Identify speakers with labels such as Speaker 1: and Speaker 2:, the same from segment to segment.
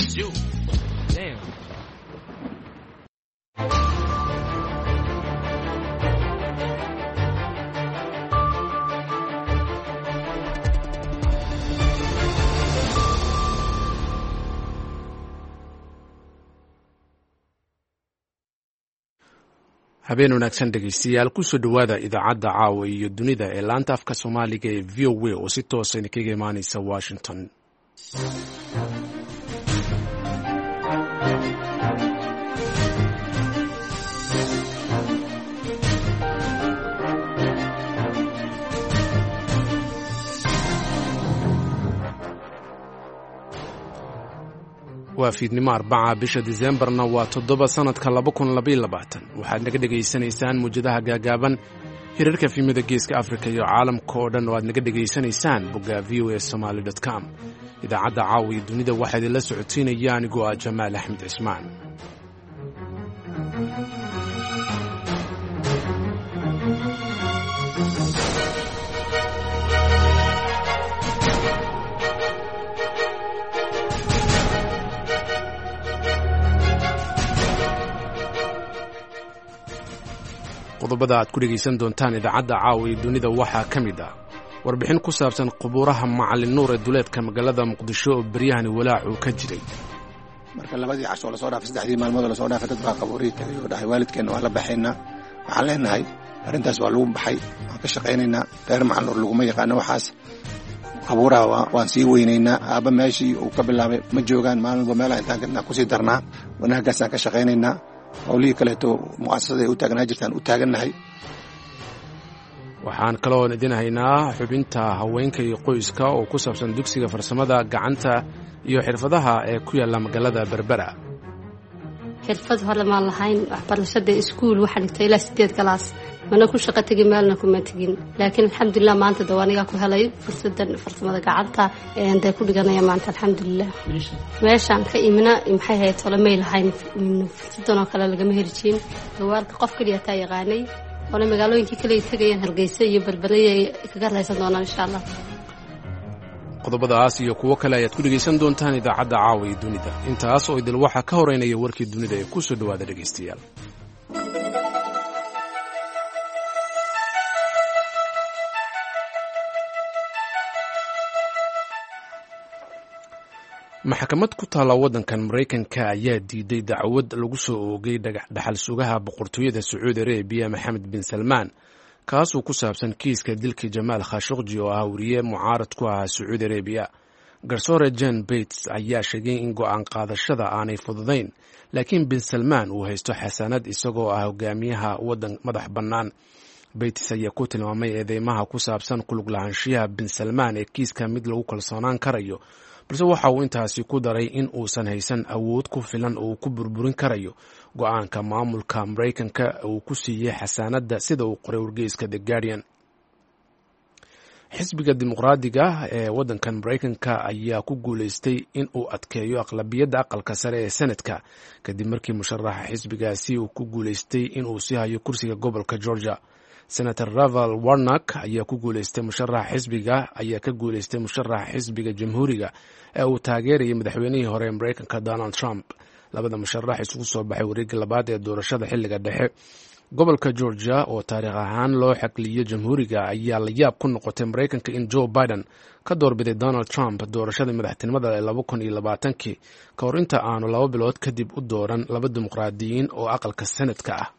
Speaker 1: It's you. Damn.
Speaker 2: habeen wanaagsan dhegeystayaal kusoo dhowaada idaacadda caawa iyo dunida ee laanta afka soomaaliga ee v o a oo si toosa kaga imaaneysa washington. waa fiidnimo Arbaca bisha Diseembarna waa 7 sanadka 2022. waxaad naga dhageysanaysaan muujadaha gaagaaban hirarka filimada geeska Afrika iyo caalamka oo dhan oo aad naga dhageysanaysaan bogga voasomali.com. idaacadda caawa iyo dunida waxaa idinla socodsiinaya anigoo ah Jamaal Axmed Cismaan. qodobada aad ku dhegeysan doontaan idaacadda caawa iyo dunida waxaa ka mid ah warbixin ku saabsan qubuuraha Macalin Nuur ee duleedka magaalada Muqdisho oo baryahani walaac uu ka jiray.
Speaker 3: marka labadii casho la soo dhaafay saddexdii maalmood la soo dhaafay dad baa qabuurii tagay oo dhahay waalidkeena waa la baxaynaa. waxaan leenahay arrintaas waa lagu baxay, waan ka shaqaynaynaa. reer Macalin Nuur laguma yaqaano waxaas. qabuuraha waan sii weynaynaa. aabba meeshii uu ka bilaabay ma joogaan. maalin walba meelaha intaan kadnaa kusii darnaa. wanaaggaasaan ka shaqaynaynaa. howlihii kaleeto mu'asasada ay u taagnaa jirtaan u taagannahay.
Speaker 2: waxaan kaloo idin haynaa xubinta haweenka iyo qoyska oo ku saabsan dugsiga farsamada gacanta iyo xirfadaha ee ku yaala magaalada Berbera.
Speaker 4: xirfad hore ma lahayn, waxbarashada iskuul waxaan dhigtay ilaa 8 galaas. mana ku shaqo tagi meelna kuma tagin, laakiin alxamdulillah maanta dawaaniga ku helay fursadan farsamada gacanta ee aan ku dhiganaya maanta alxamdulillah. meeshaan ka imina maxay ahayd tolomay lahayn, fursadan oo kale laga meherjin. gawaarka qof kaliya taa yaqaanay oo magaalooyinkii kale ay tagayaan Hargeysa iyo Berbera ay kaga raaysan doonaan insha Allah.
Speaker 2: qodobadaas iyo kuwo kale ayaad ku dhegeysan doontaan idaacadda caawa iyo dunida. intaas oo idil waxa ka horeynaya warkii dunida ee ku soo dhawaada dhegeystayaal. maxkamad ku taala waddankan Mareykanka ayaa diiday dacwad lagu soo oogay dhaxal sugaha boqortooyada Sacuudi Arabiya Mohammed bin Salman kaasoo ku saabsan kiiska dilkii Jamal Khashoggi oo ah wariye mucaarad ku ah Sacuudi Arabiya. garsoore John Bates ayaa sheegay in go'aan qaadashada aanay fududayn, laakiin bin Salman uu haysto xasaanad isagoo ah hogaamiyaha waddan madax bannaan. Bates ayaa ku tilmaamay eedeymaha ku saabsan ku lug lahaanshiyaha bin Salman ee kiiska mid lagu kalsoonaan karayo, balse waxa uu intaasi ku daray in uusan haysan awood ku filan oo uu ku burburin karayo go'aanka maamulka Mareykanka uu ku siiyey xasaanadda sida uu qoray wargeyska The Guardian. xisbiga dimuqraadiga ee waddankan Mareykanka ayaa ku guuleystay in uu adkeeyo aqlabiyadda aqalka sare ee Senadka kadib markii musharaxa xisbigaasi uu ku guuleystay in uu sii hayo kursiga gobolka Georgia. Senator Raval Warnock ayaa ka guuleystay musharaxa xisbiga jamhuuriga ee uu taageerayay madaxweynihii hore ee Mareykanka Donald Trump. labada musharax isugu soo baxay wareegga labaad ee doorashada xilliga dhexe. gobolka Georgia oo taariikh ahaan loo xaqliyo jamhuuriga ayaa la yaab ku noqotay Mareykanka in Joe Biden ka doorbiday Donald Trump doorashada madaxtinimada ee 2020 ka hor inta aanu 2 bilood kadib u dooran laba dimuqraadiyiin oo aqalka Senadka ah.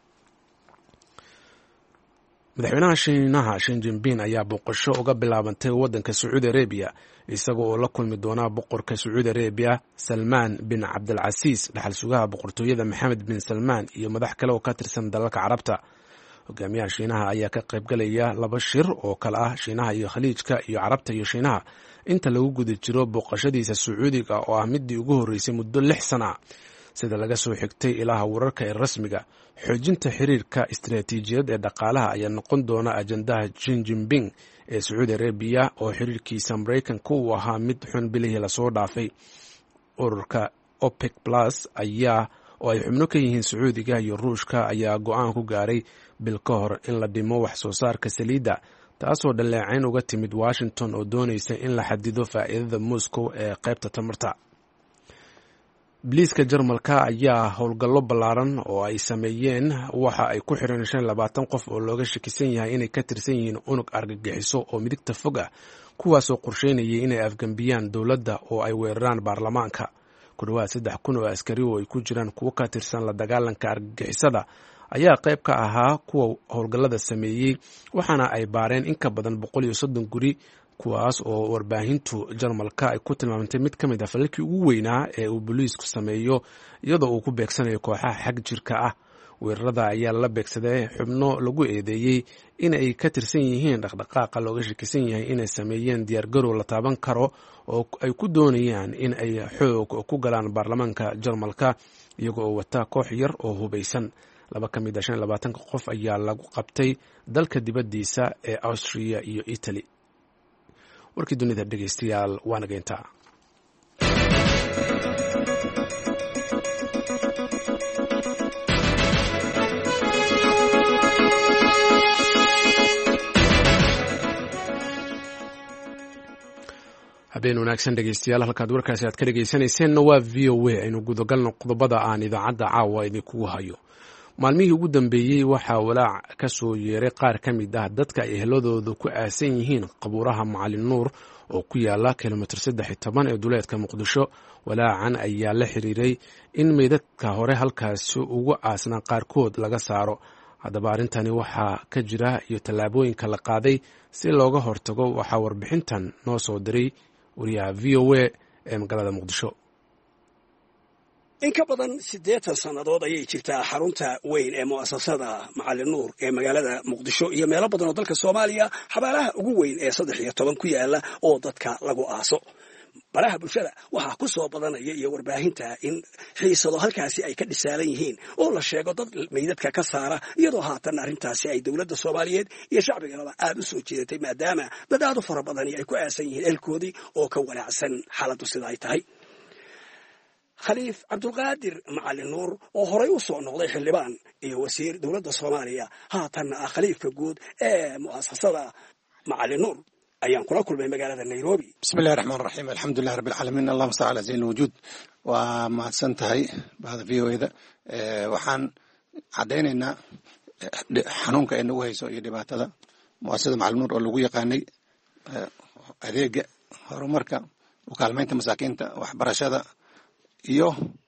Speaker 2: madaxweynaha Shiinaha Xi Jinping ayaa booqasho uga bilaabantay waddanka Sacuudi Arabiya isaga oo la kulmi doona boqorka Sacuudi Arabiya Salman bin Abdulaziz, dhaxal sugaha boqortooyada Mohammed bin Salman iyo madax kale oo ka tirsan dalalka Carabta. hogaamiyaha Shiinaha ayaa ka qayb galaya 2 shir oo kala ah Shiinaha iyo Khaliijka iyo Carabta iyo Shiinaha inta lagu guda jiro booqashadiisa Sacuudiga oo ah midii ugu horeysay muddo 6 sano ah. sida laga soo xigtay ilaha wararka ee rasmiga, xoojinta xiriirka istiraatiijiyad ee dhaqaalaha ayaa noqon doona ajandaha Xi Jinping ee Sacuudi Arabiya oo xiriirkiisa Mareykanka uu ahaa mid xun bilihii la soo dhaafay. ururka OPEC Plus oo ay xubno ka yihiin Sacuudiga iyo Ruushka ayaa go'aan ku gaaray bil ka hor in la dhimo wax soo saarka saliidda, taasoo dhaleecayn uga timid Washington oo doonaysa in la xadido faa'iidada Moscow ee qaybta tamarta. biliiska jarmalka ayaa howlgallo ballaaran oo ay sameeyeen waxa ay ku xireen 25 qof oo looga shakisan yahay inay ka tirsan yihiin unug argagixiso oo midigta fog ah kuwaasoo qorsheynayay inay afgembiyaan dowladda oo ay weeraraan baarlamaanka ku dhawaad 3,000 oo askari oo ay ku jiraan kuwo ka tirsan la dagaalanka argagixisada ayaa qayb ka ahaa kuwa howlgallada sameeyey waxaana ay baareen in ka badan 130 guri kuwaas oo warbaahintu jarmalka ay ku tilmaamtay mid ka mid ah falalkii ugu weynaa ee uu booliisku sameeyo iyadoo uu ku beegsanayo kooxaha xag jirka ah weerarada ayaa la beegsaday xubno lagu eedeeyey in ay ka tirsan yihiin dhaqdhaqaaqa looga shakisan yahay inay sameeyeen diyaargarow la taaban karo oo ay ku doonayaan in ay xoog ku galaan baarlamaanka jarmalka iyagoo oo wata koox yar oo hubaysan 2 ka mid ah 25 qof ayaa lagu qabtay dalka dibaddiisa ee Austria iyo Italy. warkii dunida dhegeystayaal waa nageyntaa. habeen wanaagsan dhegeystayaal halkaad warkaasi aad ka dhegeysanayseena waa VOA aynu gudagalno qodobada aan idaacadda caawa idinkugu hayo. maalmihii ugu dambeeyey waxaa walaac ka soo yeeray qaar ka mid ah dadka ay eheladoodu ku aasan yihiin qabuuraha macalin nuur oo ku yaala kilomitir 13 ee duleedka muqdisho. walaacan ayaa la xiriiray in meydadka hore halkaasi ugu aasnaa qaarkood laga saaro. haddaba arrintani waxaa ka jira iyo tallaabooyinka la qaaday si looga hortago waxaa warbixintan noo soo diray wariyaha VOA ee magaalada muqdisho.
Speaker 1: in ka badan 80 sannadood ayay jirtaa xarunta weyn ee mu'asasada macalin nuur ee magaalada muqdisho iyo meelo badan oo dalka Soomaaliya xabaalaha ugu weyn ee 13 ku yaala oo dadka lagu aaso. baraha bulshada waxaa ku soo badanaya iyo warbaahinta in xiisado halkaasi ay ka dhisaalan yihiin oo la sheego dad meydadka ka saara iyadoo haatan arrintaasi ay dowladda Soomaaliyeed iyo shacbigaba aad u soo jeedatay maadaama dad aad u fara badan ay ku aasan yihiin elkoodii oo ka walaacsan xaaladdu sida ay tahay. khaliif cabdulqaadir macalin nuur oo horay u soo noqday xildhibaan iyo wasiir dowladda Soomaaliya haatanna ah khaliifka guud ee mu'asasada macalin nuur ayaan kula kulmay magaalada Nairobi.
Speaker 3: bismillaahir rahmaanir rahiim alxamdulillahi rabbil caalamiin allahumma salli ala sayyidil wujuud. waa mahadsan tahay bahda VOA-da waxaan cadaynaynaa xanuunka ay nagu hayso iyo dhibaatada mu'asasada macalin nuur oo lagu yaqaanay adeega horumarka u kaalmaynta masaakiinta waxbarashada iyo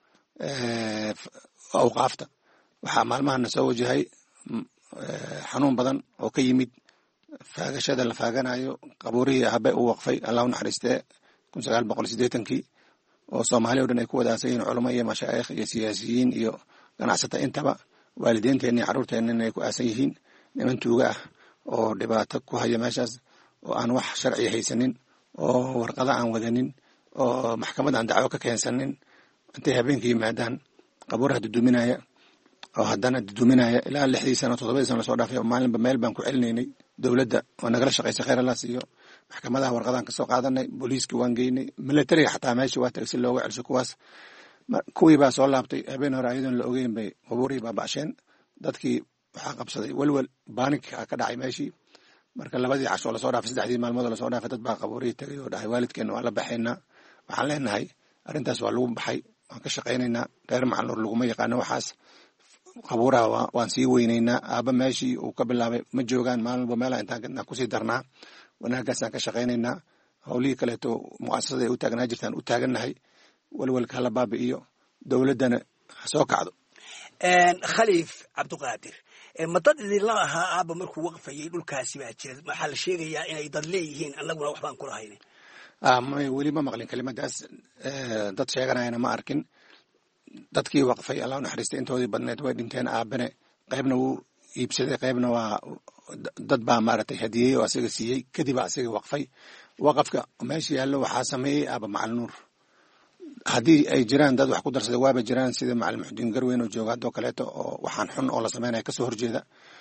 Speaker 3: awqaafta. waxaa maalmahana soo wajahay xanuun badan oo ka yimid faagashada la faaganayo qabuurihii aabbe u waqfay allah u naxariistee 1980kii oo Soomaaliya oo dhan ay ku wadaasay culimo iyo mashaayikh iyo siyaasiyiin iyo ganacsata intaba waalidiinteena iyo carruurteena ay ku aasan yihiin niman tuuga ah oo dhibaato ku haya meeshaas oo aan wax sharci haysanin oo warqado aan wadanin oo maxkamad aan dacwo ka keensanin intay habeenkii yimaadaan qabuuraha duduminaya oo haddana duduminaya ilaa 6 sano 7 sano lasoo dhaafay maalinba meel baan ku celinaynay. dowladda oo nagala shaqaysay khayr Allah siiyo maxkamadaha warqadaan ka soo qaadanay booliiska waan geynay military xataa meesha waa tagay si looga celiso kuwaas kuwii baa soo laabtay habeen hore ayadoon la ogeyn bay qabuurihii baaba'sheen dadkii waxaa qabsaday walwal baanik ka dhacay meeshii marka 2 casho lasoo dhaafay 3 maalmood lasoo dhaafay dad baa qabuurihii tagay oo dhahay waalidkeena waa la baxaynaa. waxaan leenahay arrintaas waa lagu baxay waan ka shaqaynaynaa reer macalin nuur laguma yaqaano waxaas qabuuraha waan sii weynaynaa aabba meeshii uu ka bilaabay ma joogaan maalinba meelaha intaan kusii darnaa wanaaggaasaan ka shaqaynaynaa howlihii kaleeto mu'asasada ay u taagnaa jirtaan u taagannahay walwalka hala baabi'iyo dowladdana ha soo kacdo.
Speaker 1: khaliif cabdulqaadir ma dad idinla ahaa aabba markuu waqfayay dhulkaasi baa jira waxaa la sheegayaa inay dad leeyihiin annaguna waxbaan ku lahayn.
Speaker 3: weli ma maqlin kelimadaas dad sheeganayana ma arkin. dadkii waqfay allah u naxariistay intoodii badneed way dhinteen aabane qaybna wuu iibsaday qaybna waa dad baa maaragtay hadiyey oo asaga siiyey kadib asaga waqfay. waqafka meesha yaallo waxaa sameeyey aaba macalin nuur. haddii ay jiraan dad wax ku darsaday waaba jiraan sida macalin muxudiin garweyn oo jooga haddoo kaleeto oo waxaan xun oo la sameynaya kasoo horjeeda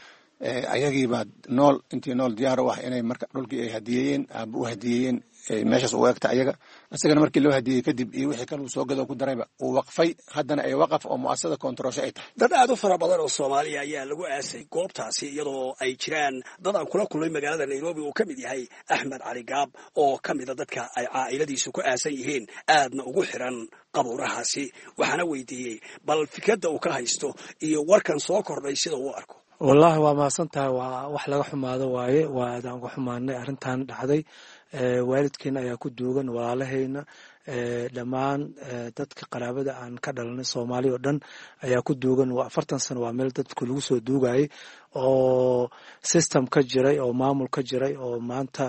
Speaker 3: ayagiibaa nool intii nool diyaar u ah inay marka dhulkii ay hadiyeeyeen aaba u hadiyeeyeen meeshaas u eegta ayaga isagana markii loo hadiyey kadib iyo wixii kale uu soo gado ku darayba uu waqfay haddana ay waqaf oo mu'asasada koontaroosho ay tahay
Speaker 1: dad aad u fara badan oo Soomaaliya ayaa lagu aasay goobtaasi iyadoo ay jiraan dad aan kula kulmay magaalada Nairobi uu ka mid yahay Axmed Cali Gaab oo ka mid ah dadka ay caa'iladiisu ku aasan yihiin aadna ugu xiran qabuurahaasi waxaana weydiiyey bal fikradda uu ka haysto iyo warkan soo kordhay sida uu arko.
Speaker 5: wallahi waa maasantahay waa wax laga xumaado waaye waa aadaan ku xumaanay arrintan dhacday waalidkeena ayaa ku duugan walaalahayna dhammaan dadka qaraabada aan ka dhalanay Soomaali oo dhan ayaa ku duugan waa 40 sano waa meel dadku lagu soo duugayay oo system ka jiray oo maamul ka jiray oo maanta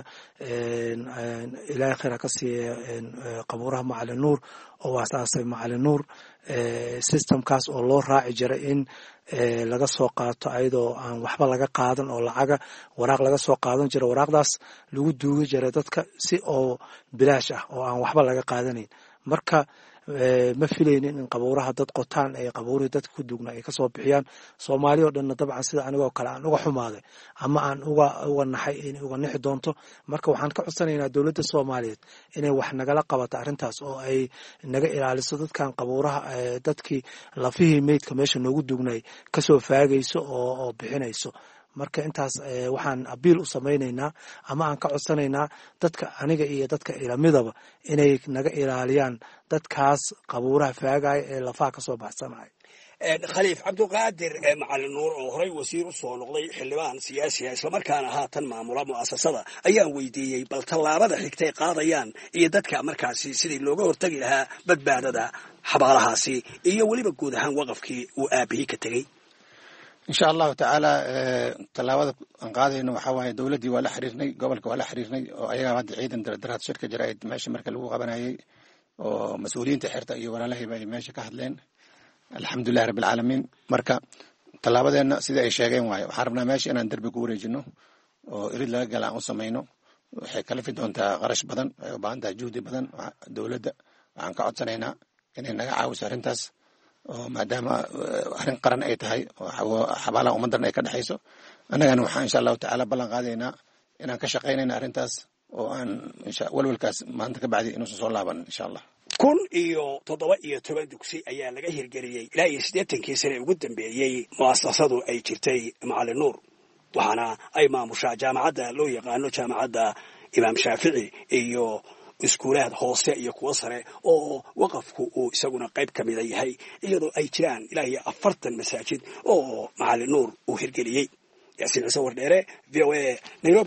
Speaker 5: ilaahay khayr ka siiyo qabuuraha Macalin Nuur oo waasaasay Macalin Nuur systemkaas oo loo raaci jiray in laga soo qaato ayadoo aan waxba laga qaadan oo lacaga waraaq laga soo qaadan jiray waraaqdaas lagu duugi jiray dadka si oo bilaash ah oo aan waxba laga qaadanayn marka ma filaynin in qabuuraha dad qotaan ay qabuurihii dadka ku duugna ay kasoo bixiyaan Soomaaliya oo dhanna dabcan sida anigoo kale aan uga xumaaday ama aan uga naxay in uga nixi doonto marka waxaan ka codsanaynaa dowladda Soomaaliyeed inay wax nagala qabato arrintaas oo ay naga ilaaliso dadkan qabuuraha dadkii lafihii meydka meesha noogu duugnay kasoo faagayso oo bixinayso marka intaas waxaan abiil u samaynaynaa ama aan ka codsanaynaa dadka aniga iyo dadka ilamidaba inay naga ilaaliyaan dadkaas qabuuraha faagaya ee lafaha ka soo baxsanaya.
Speaker 1: Khaliif Cabduqaadir Macalin Nuur oo horay wasiir u soo noqday xildhibaan siyaasi ah isla markaana haatan maamula mu'asasada ayaan weydiiyey bal tallaabada xigtay qaadayaan iyo dadka markaasi sidii looga hortagi lahaa badbaadada xabaalahaasi iyo weliba guud ahaan waqafkii uu aabihii ka tegey.
Speaker 3: إن شاء الله تعالى تلاوة قاضي إنه حواه دولتي ولا حريرني قبل ولا حريرني وأيها بعد عيد درات شركة جرائد ماشي مركز لغة بناي ومسؤولين تحرت أي ولا له باي ماشي كهدلين الحمد لله رب العالمين مركز تلاوة إنه سيدا أي شيء واي وحربنا ماشي أنا ندرب كوري جنو ويريد لا جل عن سمينه وحكلف دون غرش بدن وبعندها جهد بدن دولة عن قعد سنينا إن نجعل سرنتاس maadaama arrin qaran ay tahay oo xabaalaha ummadana ay ka dhaxayso annagana waxaan insha allahu tacaala ballan qaadaynaa inaan ka shaqaynayna arrintaas oo aan walwalkaas maanta ka bacdi inuusan soo laaban insha allah
Speaker 1: 17 dugsi ayaa laga hirgeliyey ilaa 80 sano ugu dambeeyey mu'asasadu ay jirtay Macalin Nuur waxaana ay maamushaa jaamacadda loo yaqaano jaamacadda Imaam Shaafici iyo iskuulaad hoose iyo kuwa sare oo waqafku uu isaguna qayb ka mid yahay iyadoo ay jiraan ilaa 40 masaajid oo Macalin Nuur uu hirgeliyey. Yaasiin Ciise Wardheere VOA Nairobi.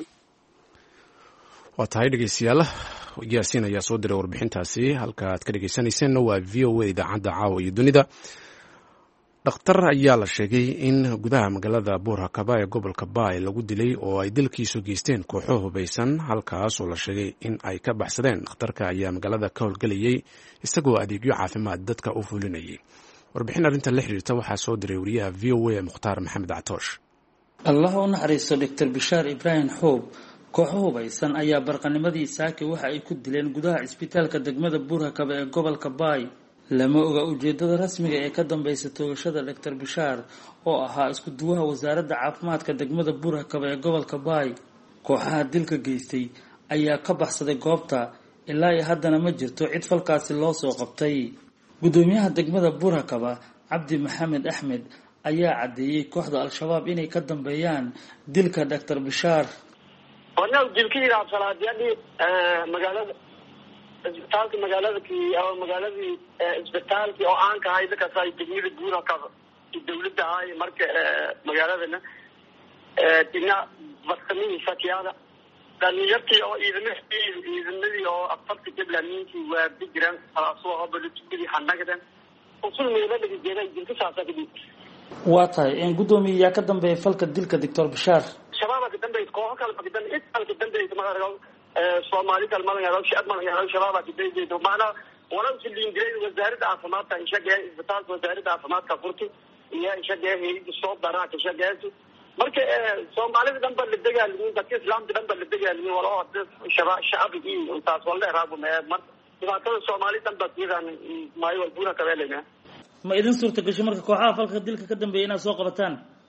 Speaker 2: waa tahay dhegeystayaal Yaasiin ayaa soo diray warbixintaasi halka aad ka dhegeysaneyseen waa VOA idaacadda caawa iyo dunida. dhakhtar ayaa la sheegay in gudaha magaalada Buur-Hakaba ee gobolka Baay lagu dilay oo ay dilkiisu geysteen kooxo hubaysan halkaas oo la sheegay in ay ka baxsadeen. dhakhtarka ayaa magaalada ka howlgelayay isagoo adeegyo caafimaad dadka u fulinayay. warbixin arrinta la xiriirta waxaa soo diray wariyaha VOA Mukhtaar Maxamed Catoosh.
Speaker 6: Allah u naxariisto Dr. Bishaar Ibrahim Xoob kooxo hubaysan ayaa barqanimadii saaki waxa ay ku dileen gudaha isbitaalka degmada Buur-Hakaba ee gobolka Baay. lama oga ujeedada rasmiga ee ka dambaysa toogashada Dr. Bishaar oo ahaa isku duwaha wasaaradda caafimaadka degmada Buur-Hakaba ee gobolka Baay. kooxaha dilka geystay ayaa ka baxsaday goobta ilaa ay haddana ma jirto cid falkaasi loo soo qabtay. gudoomiyaha degmada Buur-Hakaba Cabdi Maxamed Axmed ayaa cadeeyay kooxda Al-Shabaab inay ka dambeeyaan dilka Dr. Bishaar.
Speaker 7: wana dilkii raabsalaadiyadii magaalada isbitaalka magaaladii isbitaalkii oo aan ka hayda ka say degmada Buur-Hakaba dawladda ay marka magaaladana dina bartamihi fakiyada dhalinyartii oo ciidamadii oo afarta jablaaniintii waa bijiran taasoo habalutigi xannagadan usul meelada jeeday dilka saasakadii.
Speaker 6: waa tahay in gudoomiyaha ka dambeeyay falka dilka Dr. Bishaar
Speaker 7: shabaabka ka dambeeyay kooxo kale ka dambeeyay magaalada Soomaali kalmadan yahay shaqada yahay shabaabka ka dambeeyay maana wala silingay wasaaradda caafimaadka shaqada isbitaalka wasaaradda caafimaadka furti iyo shaqada hay'adda soo daraa ka shaqeeyay marka Soomaalida dhanba la dagaalmin dadka islaamka dhanba la dagaalmin wala shacabigii intaas wala raabo mar dhibaatada Soomaalida dhanba tiidan maayo Buur-Hakaba leena.
Speaker 6: ma idin suurta gashay marka kooxaha falka dilka ka dambeeyay inaad soo qabataan?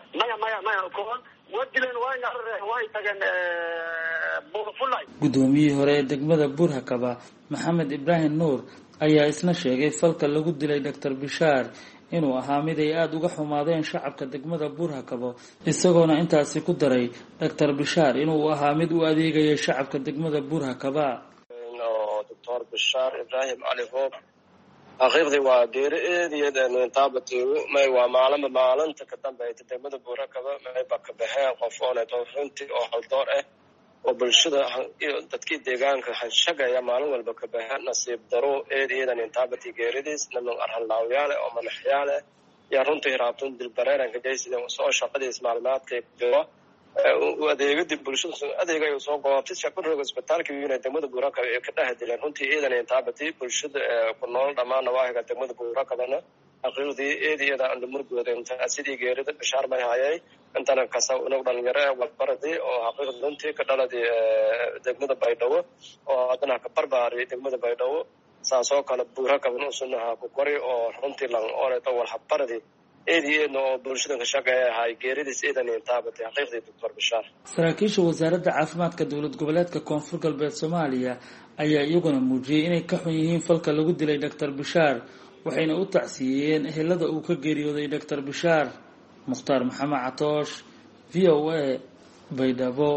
Speaker 7: maya koon wadilen way tageen buurfulay.
Speaker 6: Gudoomiyihii hore ee degmada Buurhakaba Maxamed Ibrahim Nuur ayaa isna sheegay falka lagu dilay Dr. Bishaar inuu ahaa mid ay aad uga xumaadeen shacabka degmada Buurhakaba isagoona intaasi ku daray Dr. Bishaar inuu ahaa mid u adeegayay shacabka degmada Buurhakaba.
Speaker 8: Dr. Bishaar Ibrahim Ali Hoob xaqiiqdii waa geeriyeedeen taabtii may waa maalinta ka dambeeyay degmada Buurhakaba may baka baxeen qof oo runtii oo haldoor ah oo bulshada iyo dadkii deegaanka shaqeeya maalin walba ka baxeen nasiib daro eedeedan taabtii geeridiis naman arhalaawiyaale oo madaxyaale yaa runtii raabtun dilbareeran ka jeysteen soo shaqadiis maalmaadkay jiro adeegada bulshada adeegay soo goobtay shaqada isbitaalka weyn ee degmada Buurhakaba ee ka dhaxdileen runtii eedan taabtii bulshada ku nool dhamaan waahiga degmada Buurhakabana xaqiiqdii eedeeda aan murugooda inta sidii geerida Bishaar may hayay intana kasaw inuu dhalinyaro waxbaradii oo xaqiiqdii runtii ka dhaladay degmada Baydhabo oo hadana ka barbaariyay degmada Baydhabo saasoo kale Buurhakaba oo sunaha ku koray oo runtii lan oo waxbaradii eedeena oo bulshada ka shaqeeyahay geeridiis eedan taabtay xaqiiqdii Dr. Bishaar.
Speaker 6: Saraakiisha wasaaradda caafimaadka dowlad goboleedka Koonfur Galbeed Soomaaliya ayaa iyaguna muujiyay inay ka xun yihiin falka lagu dilay Dr. Bishaar waxayna u tacsiiyeen ehelada uu ka geeriyooday Dr. Bishaar. Mukhtaar Maxamed Catoosh, VOA, Baydhabo.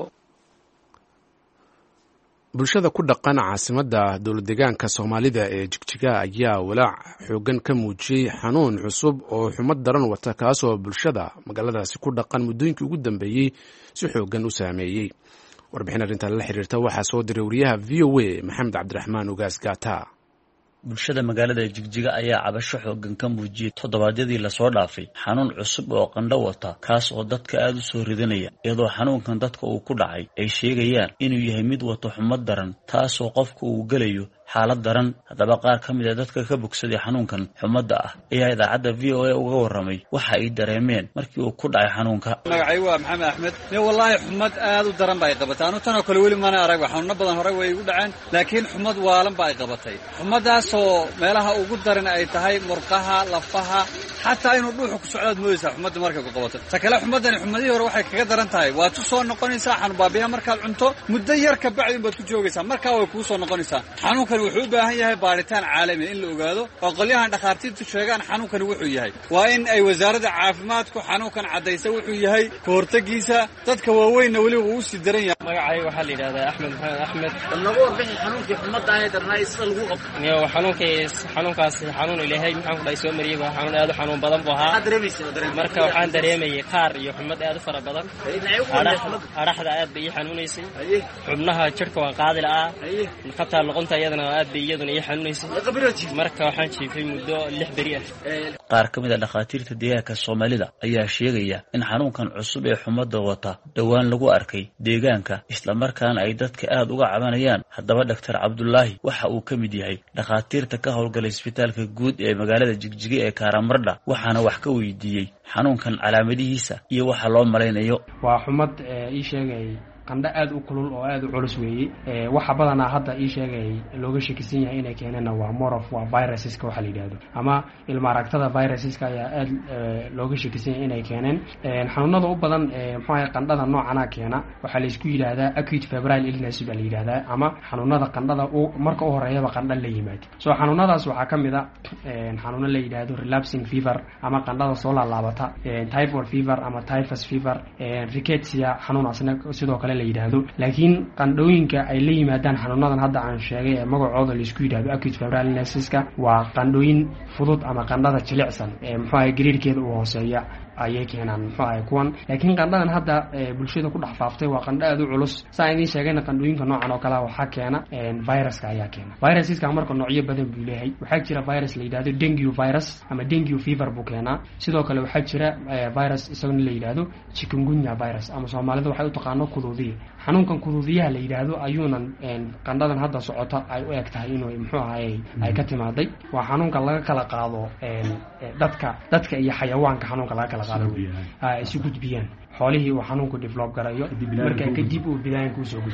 Speaker 2: bulshada ku dhaqan caasimadda dowladdeegaanka Soomaalida ee Jigjiga ayaa walaac xoogan ka muujiyay xanuun cusub oo xumad daran wata kaasoo bulshada magaaladaasi ku dhaqan muddooyinkii ugu dambeeyey si xoogan u saameeyey. warbixin arrintan la xiriirta waxaa soo diray wariyaha VOA Maxamed Cabdiraxmaan Ugaas Gaata.
Speaker 9: bulshada magaalada Jigjiga ayaa cabasho xoogan ka muujiyay toddobaadyadii la soo dhaafay xanuun cusub oo qandho wata kaas oo dadka aad u soo ridanaya iyadoo xanuunkan dadka uu ku dhacay ay sheegayaan inuu yahay mid wato xumad daran taasoo qofku uu galayo xaalad daran. haddaba qaar ka mid ah dadka ka bogsaday xanuunkan xumadda ah ayaa idaacadda VOA uga warramay waxa ay dareemeen markii uu ku dhacay xanuunka.
Speaker 10: magacaygu waa Maxamed Axmed. wallaahi xumad aad u daran bay qabatay anu tan oo kale weli mana arag xanuuno badan hore way ugu dhaceen laakiin xumad waalan bay qabatay. xumadaasoo meelaha ugu daran ay tahay murqaha lafaha xataa inuu dhuuxu ku socdaad moodaysaa xumadda markay ku qabato. ta kale xumaddan xumadii hore waxay kaga daran tahay waa tu soo noqonaysaa xanuun baabiya markaad cunto muddo yar ka bacdi baad ku joogaysaa markaa way kuu soo noqonaysaa. xanuunkan wuxuu u baahan yahay baaritaan caalami in la ogaado oo qolyahan dhakhaatiirtu sheegaan xanuunkan wuxuu yahay. waa in ay wasaaradda caafimaadku xanuunkan caddaysa wuxuu yahay ka hortagiisa dadka waaweynna weliba uu sii daran yahay.
Speaker 11: magacayga waxaa la yidhahdaa Axmed Maxamed Axmed.
Speaker 12: lagu warbixin xanuunkii xumadda ay darnaa sida lagu qabto.
Speaker 11: xanuunkaas xanuun ilaahay maxaan ku dhahay soo mariyay waa xanuun aad u xanuun badan buu ahaa. marka waxaan dareemayay qaar iyo xumad aad u fara badan. araxda aad bay ii xanuunaysay. xubnaha jirka waan qaadi la'aa. qataa luqunta iyadana aad bay iyaduna ii xanuunaysay. marka waxaan jiifay muddo 6 beri ah.
Speaker 9: qaar ka mid ah dhakhaatiirta deegaanka Soomaalida ayaa sheegaya in xanuunkan cusub ee xumadda wata dhawaan lagu arkay deegaanka isla markaana ay dadka aad uga cabanayaan. haddaba Dr. Cabdullaahi waxa uu ka mid yahay dhakhaatiirta ka howlgalay isbitaalka guud ee magaalada Jigjiga ee Karamardha waxaana wax ka weydiiyey xanuunkan calaamadihiisa iyo waxa loo malaynayo.
Speaker 13: waa xumad ii sheegay qandho aad u kulul oo aad u culus weeye. waxa badanaa hadda ii sheegay looga shakisan yahay inay keeneen waa morof waa viruseska waxa la yidhaahdo ama ilma aragtada viruseska ayaa aad looga shakisan yahay inay keeneen. xanuunada u badan muxuu qandhada noocana keena waxaa la isku yiraahdaa acute febrile illness baa la yiraahdaa ama xanuunada qandhada marka u horeeyaba qandho la yimaado. soo xanuunadaas waxaa ka mid ah xanuuno la yiraahdo relapsing fever ama qandhada soo laabata, typhoid fever ama typhus fever, rickettsia xanuunaasna sidoo kale la yiraahdo. laakiin qandhooyinka ay la yimaadaan xanuunadan hadda aan sheegay ee magacooda la isku yiraahdo acute febrile illnesska waa qandhooyin fudud ama qandhada jilicsan ee muxuu ahay gariirkeeda uu hooseeya ayay keenaan muxuu ahay kuwan. laakiin qandhadan hadda bulshada ku dhex faaftay waa qandho aad u culus. saa idiin sheegayna qandhooyinka noocan oo kale waxaa keena viruska ayaa keena. viruska marka noocyo badan buu leeyahay. waxaa jira virus la yiraahdo dengue virus ama dengue fever buu keenaa. sidoo kale waxaa jira virus isaguna la yiraahdo chikungunya virus ama Soomaalida waxay u taqaano kuduudiye. xanuunkan kuduudiyaha la yiraahdo ayuunan qandhadan hadda socota ay u eg tahay inuu muxuu ahay ay ka timaaday. waa xanuunka laga kala qaado dadka iyo xayawaanka xanuunka laga kala qaado ay isu gudbiyaan xoolihii uu xanuunku develop garayo marka kadib uu bidaanka u soo gudbiyo.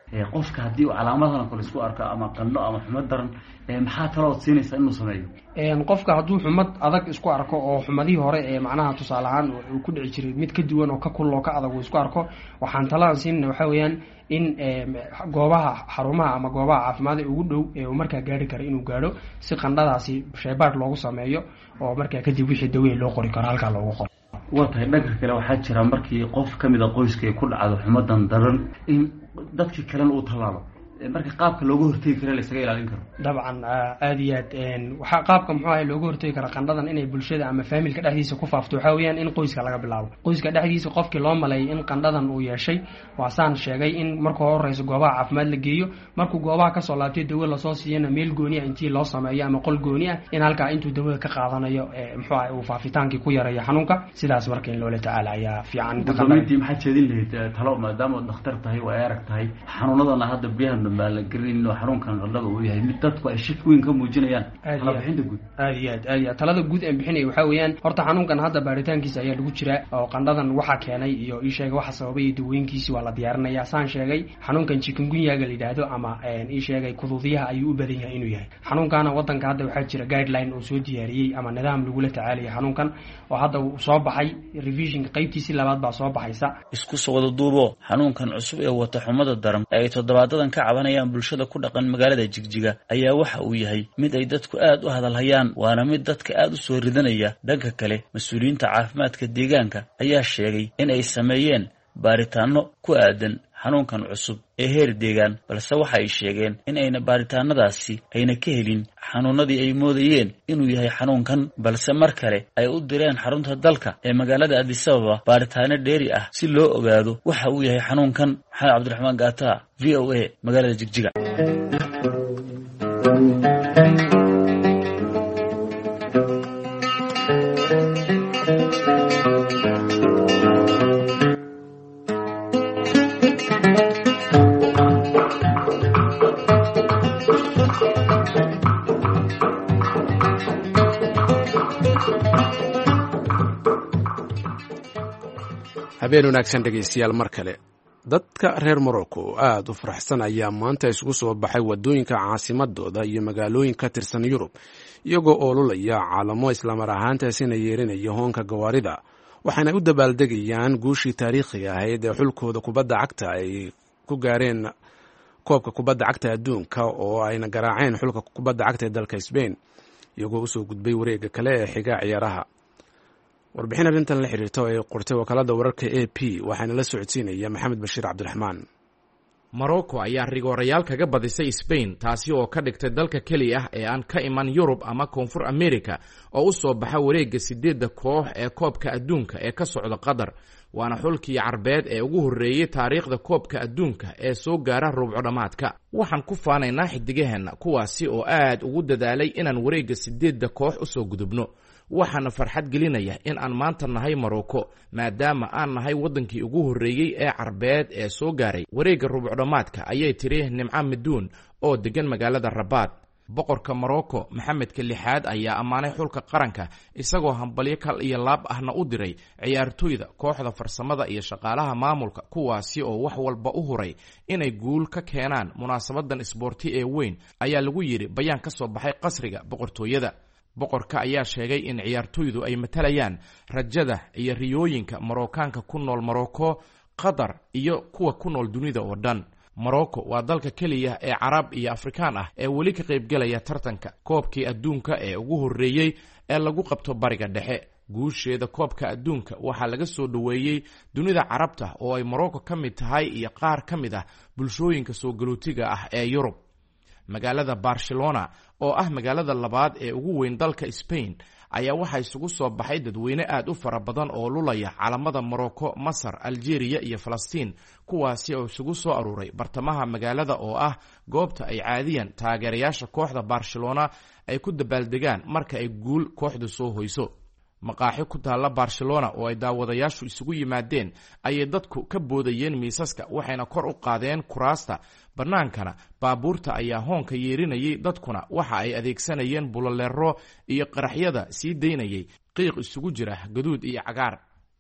Speaker 9: qofka haddii uu calaamadahan kale isku arko ama qandho ama xumad daran maxaa kaloo siinaysa inuu sameeyo
Speaker 13: qofka hadduu xumad adag isku arko oo xumadihii hore ee macnaha tusaale ahaan uu ku dhici jiray mid ka duwan oo ka kulul oo ka adag uu isku arko waxaan talaan siinayna waxaa weeyaan in goobaha xarumaha ama goobaha caafimaad ee ugu dhow ee uu markaa gaari karo inuu gaadho si qandhadaasi shaybaadh loogu sameeyo oo markaa kadib wixii daweey loo qori karo halkaa loogu qoro.
Speaker 9: waa tahay dhanka kale waxaa jira markii qof ka mid a qoyska ay ku dhacdo xumadan daran in dadkii kalena uu tallaalo marka qaabka looga hortegi kara la isaga ilaalin karo.
Speaker 13: dabcan aad iyo aad waxaa qaabka muxuu ahay looga hortegi kara qandhadan inay bulshada ama faamilka dhexdiisa ku faafto waxaa weeyaan in qoyska laga bilaabo. qoyska dhexdiisa qofkii loo maleeyay in qandhadan uu yeeshay waasaan sheegay in marka horeysa goobaha caafimaad la geeyo markuu goobaha kasoo laabtay dawo lasoo siiyana meel gooni ah intii loo sameeyo ama qol gooni ah in halkaa intuu dawada ka qaadanayo muxuu ahay uu faafitaankii ku yareeyo xanuunka sidaas marka in loola tacaala ayaa fiican.
Speaker 9: gudoomintii maxaa jeedin lahayd talo maadaama dhakhtar tahay waa arag tahay xanuunadana hadda biyahan baa la gelin inuu xanuunkan qandhada uu yahay mid dadku ay shaki weyn ka muujinayaan talabixinta guud.
Speaker 13: aad iyo aad talada guud ee bixinaya waxaa weeyaan horta xanuunkan hadda baaritaankiisa ayaa lagu jiraa oo qandhadan waxaa keenay iyo ii sheegay waxa sababay iyo dawooyinkiisi waa la diyaarinayaa saan sheegay xanuunkan chikungunyaga la yidhaahdo ama ii sheegay kuduudiyaha ayuu u badan yahay inuu yahay xanuunkaana wadanka hadda waxaa jira guideline oo soo diyaariyey ama nidaam lagula tacaalaya xanuunkan oo hadda uu soo baxay revisionka qaybtiisii labaad baa soo baxaysa.
Speaker 9: isku soo wada duubo xanuunkan cusub ee wata xumada daran ay toddobaadadan ka cabanayaan bulshada ku dhaqan magaalada Jigjiga ayaa waxa uu yahay mid ay dadku aad u hadalhayaan waana mid dadka aad u soo ridanaya. dhanka kale mas'uuliyiinta caafimaadka deegaanka ayaa sheegay in ay sameeyeen baaritaano ku aadan xanuunkan cusub ee heer deegaan balse waxa ay sheegeen in ayna baaritaanadaasi ayna ka helin xanuunadii ay moodayeen inuu yahay xanuunkan balse mar kale ay u direen xarunta dalka ee magaalada Addis Ababa baaritaano dheeri ah si loo ogaado waxa uu yahay xanuunkan. Maxamed Cabdiraxmaan Gaata, VOA, magaalada Jigjiga.
Speaker 2: habeen wanaagsan dhegaystayaal mar kale. dadka reer Morocco oo aad u faraxsan ayaa maanta isugu soo baxay wadooyinka caasimadooda iyo magaalooyin ka tirsan Yurub iyagoo ololaya caalamo islamar ahaantaasina yeerinaya hoonka gawaarida waxaana u dabaaldegayaan guushii taariikhiga ahayd ee xulkooda kubadda cagta ay ku gaareen koobka kubadda cagta adduunka oo ayna garaaceen xulka kubadda cagta ee dalka Spain iyagoo usoo gudbay wareegga kale ee xiga ciyaaraha. warbixin arrintan la xiriirta oo ay qortay wakaalada wararka AP waxaana la socodsiinaya Maxamed Bashiir Cabdiraxmaan.
Speaker 14: Morocco ayaa rigoorayaal kaga badisay Spain taasi oo ka dhigtay dalka kaliya ah ee aan ka iman Yurub ama Koonfur America oo u soo baxa wareegga 8 koox ee koobka adduunka ee ka socda Qatar waana xulkii Carbeed ee ugu horeeyay taariikhda koobka adduunka ee soo gaara rubco dhamaadka. waxaan ku faanaynaa xidigaheena kuwaasi oo aad ugu dadaalay inaan wareegga 8 koox u soo gudubno. waxaana farxad gelinaya in aan maanta nahay Morocco maadaama aan nahay wadankii ugu horeeyay ee Carbeed ee soo gaaray wareegga rubco dhamaadka ayay tiri Nimca Madoun oo degan magaalada Rabat. boqorka Morocco Maxamedka lixaad ayaa amaanay xulka qaranka isagoo hambalyo kal iyo laab ahna u diray ciyaartoyda kooxda farsamada iyo shaqaalaha maamulka kuwaasi oo wax walba u huray inay guul ka keenaan munaasabadan isboorti ee weyn ayaa lagu yiri bayaan ka soo baxay qasriga boqortooyada. boqorka ayaa sheegay in ciyaartoydu ay matalayaan rajada iyo riyooyinka Marookaanka ku nool Morocco, Qatar iyo kuwa ku nool dunida oo dhan. Morocco waa dalka kaliya ee Carab iyo Afrikaan ah ee weli ka qayb galaya tartanka koobkii adduunka ee ugu horeeyay ee lagu qabto bariga dhexe. guusheeda koobka adduunka waxaa laga soo dhaweeyay dunida Carabta oo ay Morocco ka mid tahay iyo qaar ka mid ah bulshooyinka soo galootiga ah ee Yurub. magaalada Barcelona oo ah magaalada labaad ee ugu weyn dalka Spain ayaa waxa isugu soo baxay dadweyne aad u fara badan oo lulaya calamada Morocco, Masar, Algeria iyo Falastiin kuwaasi oo isugu soo aruuray bartamaha magaalada oo ah goobta ay caadiyan taageerayaasha kooxda Barcelona ay ku dabaaldegaan marka ay guul kooxdu soo hoyso. maqaaxi ku taala Barcelona oo ay daawadayaashu isugu yimaadeen ayay dadku ka boodayeen miisaska waxayna kor u qaadeen kuraasta banaankana baabuurta ayaa hoonka yeerinayay dadkuna waxa ay adeegsanayeen buloleero iyo qaraxyada sii deynayay qiiq isugu jira gaduud iyo cagaar.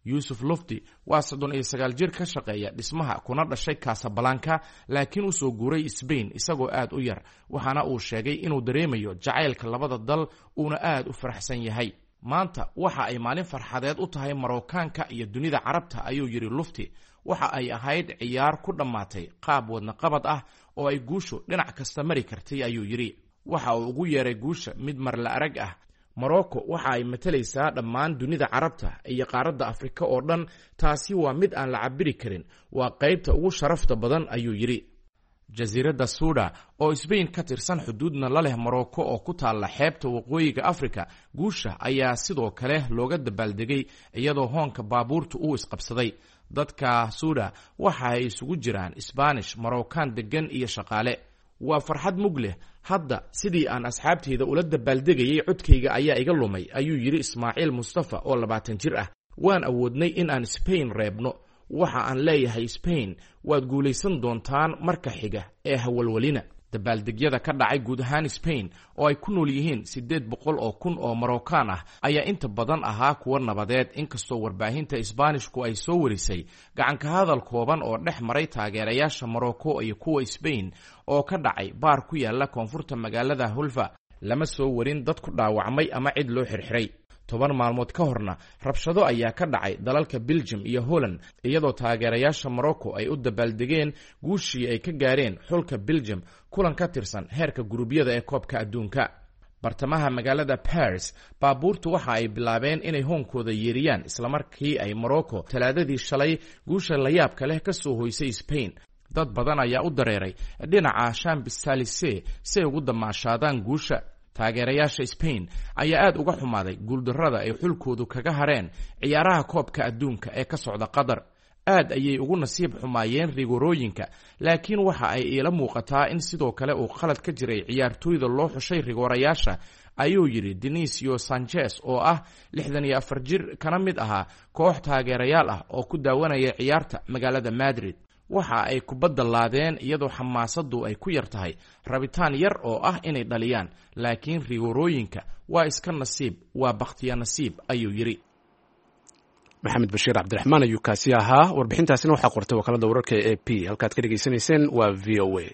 Speaker 14: yuusuf lufti waa 39 jir ka shaqeeya dhismaha kuna dhashay Casablanca laakiin u soo guuray Spain isagoo aad u yar waxaana uu sheegay inuu dareemayo jacaylka labada dal uuna aad u faraxsan yahay. maanta waxa ay maalin farxadeed u tahay Marookaanka iyo dunida Carabta ayuu yiri Lufti. waxa ay ahayd ciyaar ku dhammaatay qaab wadna qabad ah oo ay guushu dhinac kasta mari kartay ayuu yiri. waxa uu ugu yeeray guusha mid mar la arag ah. Morocco waxa ay matalaysaa dhammaan dunida Carabta iyo qaaradda Afrika oo dhan, taasi waa mid aan la cabiri karin, waa qaybta ugu sharafta badan ayuu yiri. jasiiradda Suuda oo Spain ka tirsan xuduudna la leh Morocco oo ku taala xeebta waqooyiga Afrika, guusha ayaa sidoo kale looga dabaaldegay iyadoo hoonka baabuurtu uu isqabsaday. dadka Suuda waxa ay isugu jiraan Spanish, Moroccan degan iyo shaqaale. waa farxad mug leh. hadda sidii aan asxaabteyda ula dabaaldegayay codkayga ayaa iga lumay ayuu yiri Ismaaciil Mustafa oo 20 jir ah. waan awoodnay in aan Spain reebno. waxa aan leeyahay Spain waad guulaysan doontaan marka xiga ee hawalwalina. dabaaldegyada ka dhacay guud ahaan Spain oo ay ku nool yihiin 800,000 oo Marookaan ah ayaa inta badan ahaa kuwa nabadeed, inkastoo warbaahinta Isbaanishku ay soo warisay gacan ka hadal kooban oo dhex maray taageerayaasha Morocco iyo kuwa Spain oo ka dhacay baar ku yaala koonfurta magaalada Hulfa. lama soo warin dad ku dhaawacmay ama cid loo xirxiray. 10 maalmood ka horna rabshado ayaa ka dhacay dalalka Belgium iyo Holland iyadoo taageerayaasha Morocco ay u dabaaldegeen guushii ay ka gaareen xulka Belgium kulan ka tirsan heerka gurubyada ee koobka adduunka. bartamaha magaalada Paris, baabuurtu waxa ay bilaabeen inay hoonkooda yeeriyaan isla markii ay Morocco talaadadii shalay guusha la yaabka leh ka soo hoysay Spain. dad badan ayaa u dareeray dhinaca Champs-Élysées si ay ugu damaashaadaan guusha. taageerayaasha Spain ayaa aad uga xumaaday guuldarrada ay xulkoodu kaga hareen ciyaaraha koobka adduunka ee ka socda Qatar. aad ayay ugu nasiib xumaayeen rigorooyinka, laakiin waxa ay ila muuqataa in sidoo kale uu khalad ka jiray ciyaartooyda loo xushay rigoorayaasha ayuu yiri Denisio Sanchez oo ah 64 jir kana mid ahaa koox taageerayaal ah oo ku daawanaya ciyaarta magaalada Madrid. waxa ay kubadda laadeen iyadoo xamaasadu ay ku yar tahay rabitaan yar oo ah inay dhaliyaan, laakiin rigorooyinka waa iska nasiib, waa bakhtiya nasiib ayuu yiri.
Speaker 2: maxamed bashiir cabdiraxmaan ayuu kaasi ahaa. warbixintaasina waxaa qortay wakaalada wararka ee AP. halkaad ka dhegaysanayseen waa VOA.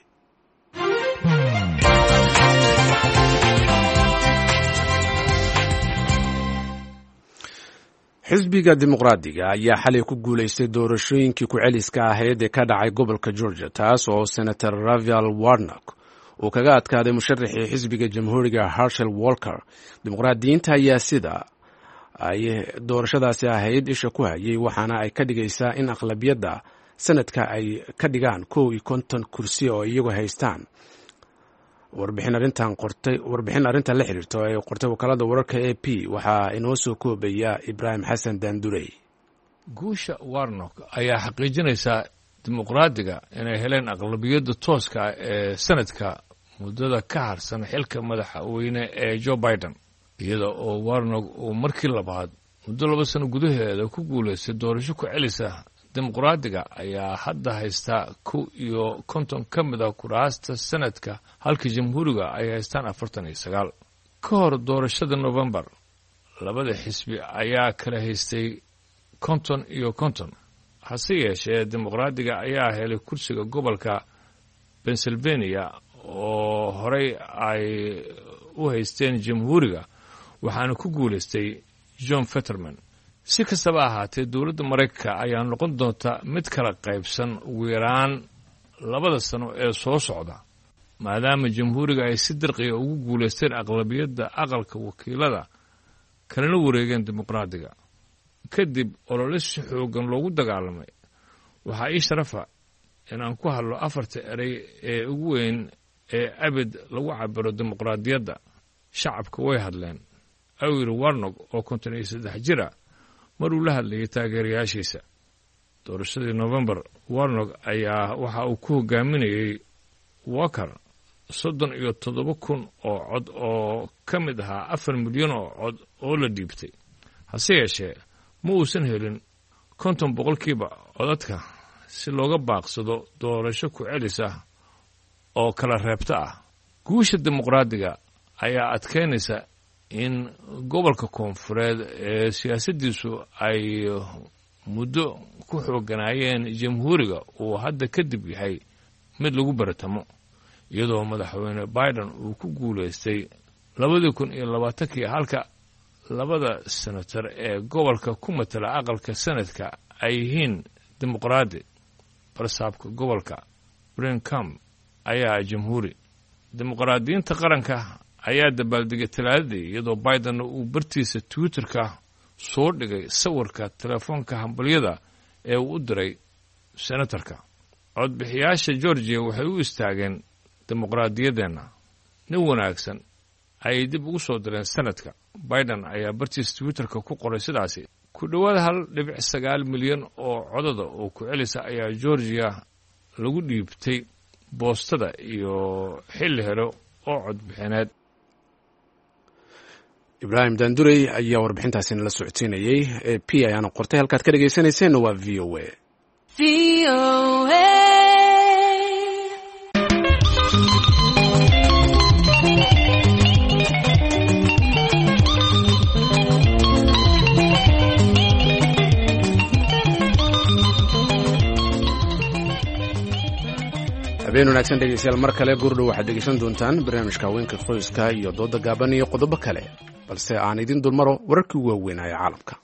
Speaker 2: xisbiga dimuqraadiga ayaa xalay ku guulaystay doorashooyinkii ku-celiska ahayd ee ka dhacay gobolka Georgia, taas oo senator Raphael Warnock uu kaga adkaaday musharaxii xisbiga jamhuuriga Herschel Walker. dimuqraadiyiinta ayaa sida ay doorashadaasi ahayd isha ku hayay, waxaana ay ka dhigaysaa in aqlabiyadda sanadka ay ka dhigaan 51 kursi oo iyagu haystaan. warbixin arrintan la xiriirto ee qortay wakaalada wararka AP waxaa inoo soo koobaya Ibrahim Xasan Daandurey.
Speaker 15: guusha Warnock ayaa xaqiijinaysaa dimuqraadiga inay heleen aqlabiyadda tooska ah ee sanadka muddada ka harsan xilka madaxweyne ee Joe Biden, iyada oo Warnock uu markii labaad muddo 2 sano gudaheeda ku guulaystay doorasho ku celisa. dimuqraadiga ayaa hadda haysta 51 ka mid ah kuraasta sanadka, halka jamhuuriga ay haystaan 49. ka hor doorashada November, labada xisbi ayaa kala haystay 50. hase yeeshee dimuqraadiga ayaa helay kursiga gobolka Pennsylvania oo horey ay u haysteen jamhuuriga, waxaana ku guulaystay John Fetterman. si kastaba ahaatee, dowladda Maraykanka ayaa noqon doonta mid kala qaybsan ugu yaraan 2 sano ee soo socda, maadaama jamhuuriga ay si dirqiya ugu guulaysteen aqlabiyadda aqalka wakiilada kalena wareegeen dimuqraadiga. kadib olole si xoogan loogu dagaalamay, waxaa ii sharafa in aan ku hadlo 4 erey ee ugu weyn ee abid lagu cabiro dimuqraadiyadda. shacabka way hadleen, ayuu yiri Warnock oo 53 jira maruu la hadlayay taageerayaashiisa. doorashadii November, Warnock ayaa waxa uu ku hogaaminayay Walker 37,000 oo cod oo ka mid ahaa 4 milyan oo cod oo la dhiibtay. hase yeeshee, ma uusan helin 50% codadka si looga baaqsado doorasho ku celisa oo kala reebta ah. guusha dimuqraadiga ayaa adkeynaysa in gobolka koonfureed ee siyaasaddiisu ay muddo ku xooganaayeen jamhuuriga uu hadda kadib yahay mid lagu baratamo iyadoo madaxweyne Biden uu ku guulaystay 2020 halka labada senator ee gobolka ku matala aqalka sanadka ay yihiin dimuqraadi barsaabka gobolka Brigham ayaa jamhuuri dimuqraadiyiinta qaranka ayaa dabaaldegay Talaadadii iyadoo Biden uu bartiisa Twitterka soo dhigay sawirka telefoonka hambalyada ee uu u diray senatorka codbixiyaasha Georgia waxay u istaageen dimuqraadiyadeena nin wanaagsan ay dib ugu soo direen sanadka Biden ayaa bartiisa Twitterka ku qoray sidaasi ku dhawaad 1.9 milyan oo codada oo ku celisa ayaa Georgia lagu dhiibtay boostada iyo xilli hore oo codbixineed
Speaker 2: Ibrahim Dandurey ayaa warbixintaasi la socodsiinayay p ayaana qortay halkaad ka dhageysanayseen waa VOA habeen wanaagsan dhegeystayaal mar kale gurdhow waxaad dhegeysan doontaan barnaamijka haweenka qoyska iyo dooda gaaban iyo qodobo kale balse aan idin dulmaro wararkii ugu waaweynaa ee caalamka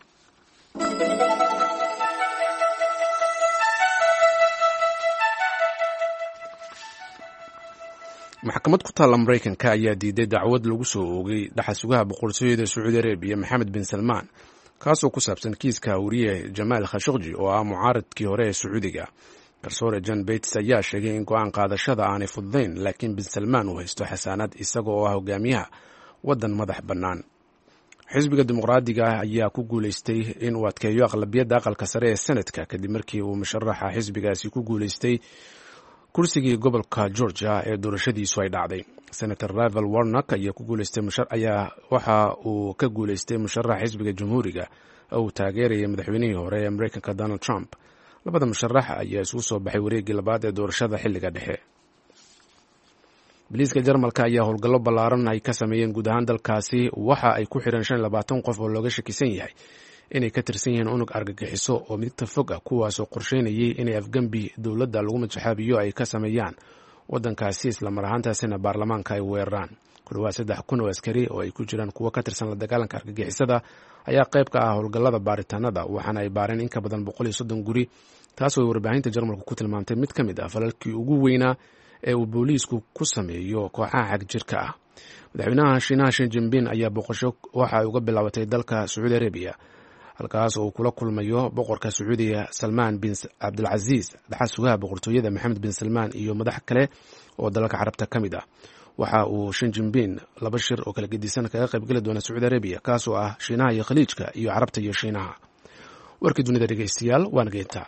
Speaker 2: maxkamad ku taalla maraykanka ayaa diiday dacwad lagu soo oogay dhaxal-sugaha boqortooyada sacuudi arabiya maxamed bin salmaan kaasoo ku saabsan kiiska wariye jamaal khashogji oo ah mucaaradkii hore ee sacuudiga garsoore John Bates ayaa sheegay in go'aan qaadashada aanay fududayn laakiin bin salmaan uu haysto xasaanad isaga oo ah hogaamiyaha waddan madax bannaan xisbiga dimuqraadiga ayaa ku guulaystay in uu adkeeyo aqlabiyadda aqalka sare ee senadka kadib markii uu musharaxa xisbigaasi ku guulaystay kursigii gobolka Georgia ee doorashadiisu ay dhacday senator Raphael Warnock ayaa ku guulaystay waxa uu ka guulaystay musharaxa xisbiga jamhuuriga oo uu taageerayay madaxweynihii hore ee Mareykanka Donald Trump labada musharax ayaa isugu soo baxay wareegii labaad ee doorashada xilliga dhexe biliiska Jarmalka ayaa howlgallo ballaaran ay ka sameeyeen guud ahaan dalkaasi waxa ay ku xireen 25 qof oo looga shakisan yahay inay ka tirsan yihiin unug argagixiso oo midka fog ah kuwaasoo qorsheynayay inay afgambi dowladda lagu majaxaabiyo ay ka sameeyaan waddankaasi isla mar ahaantaasina baarlamaanka ay weeraraan ku dhawaad 3,000 oo askari oo ay ku jiraan kuwo ka tirsan la dagaalanka argagixisada ayaa qayb ka ah howlgallada baaritaanada waxaana ay baareen in ka badan 130 guri taasoo warbaahinta Jarmalku ku tilmaantay mid ka mid ah falalkii ugu weynaa ee uu booliisku ku sameeyo kooxaha xagjirka ah madaxweynaha Shiinaha Xi Jinping ayaa boqosho waxa ay uga bilaabatay dalka Saudi Arabia halkaas oo kula kulmayo boqorka Sacuudiga Salman bin Abdulaziz dhaxal-sugaha boqortooyada Maxamed bin Salman iyo madax kale oo dalalka Carabta ka mid ah waxa uu Xi Jinping laba shir oo kala gedisan kaga qayb gali doona Saudi Arabia kaas oo ah Shiinaha iyo Khaliijka iyo Carabta iyo Shiinaha warkii dunida dhageystayaal waan geyntaa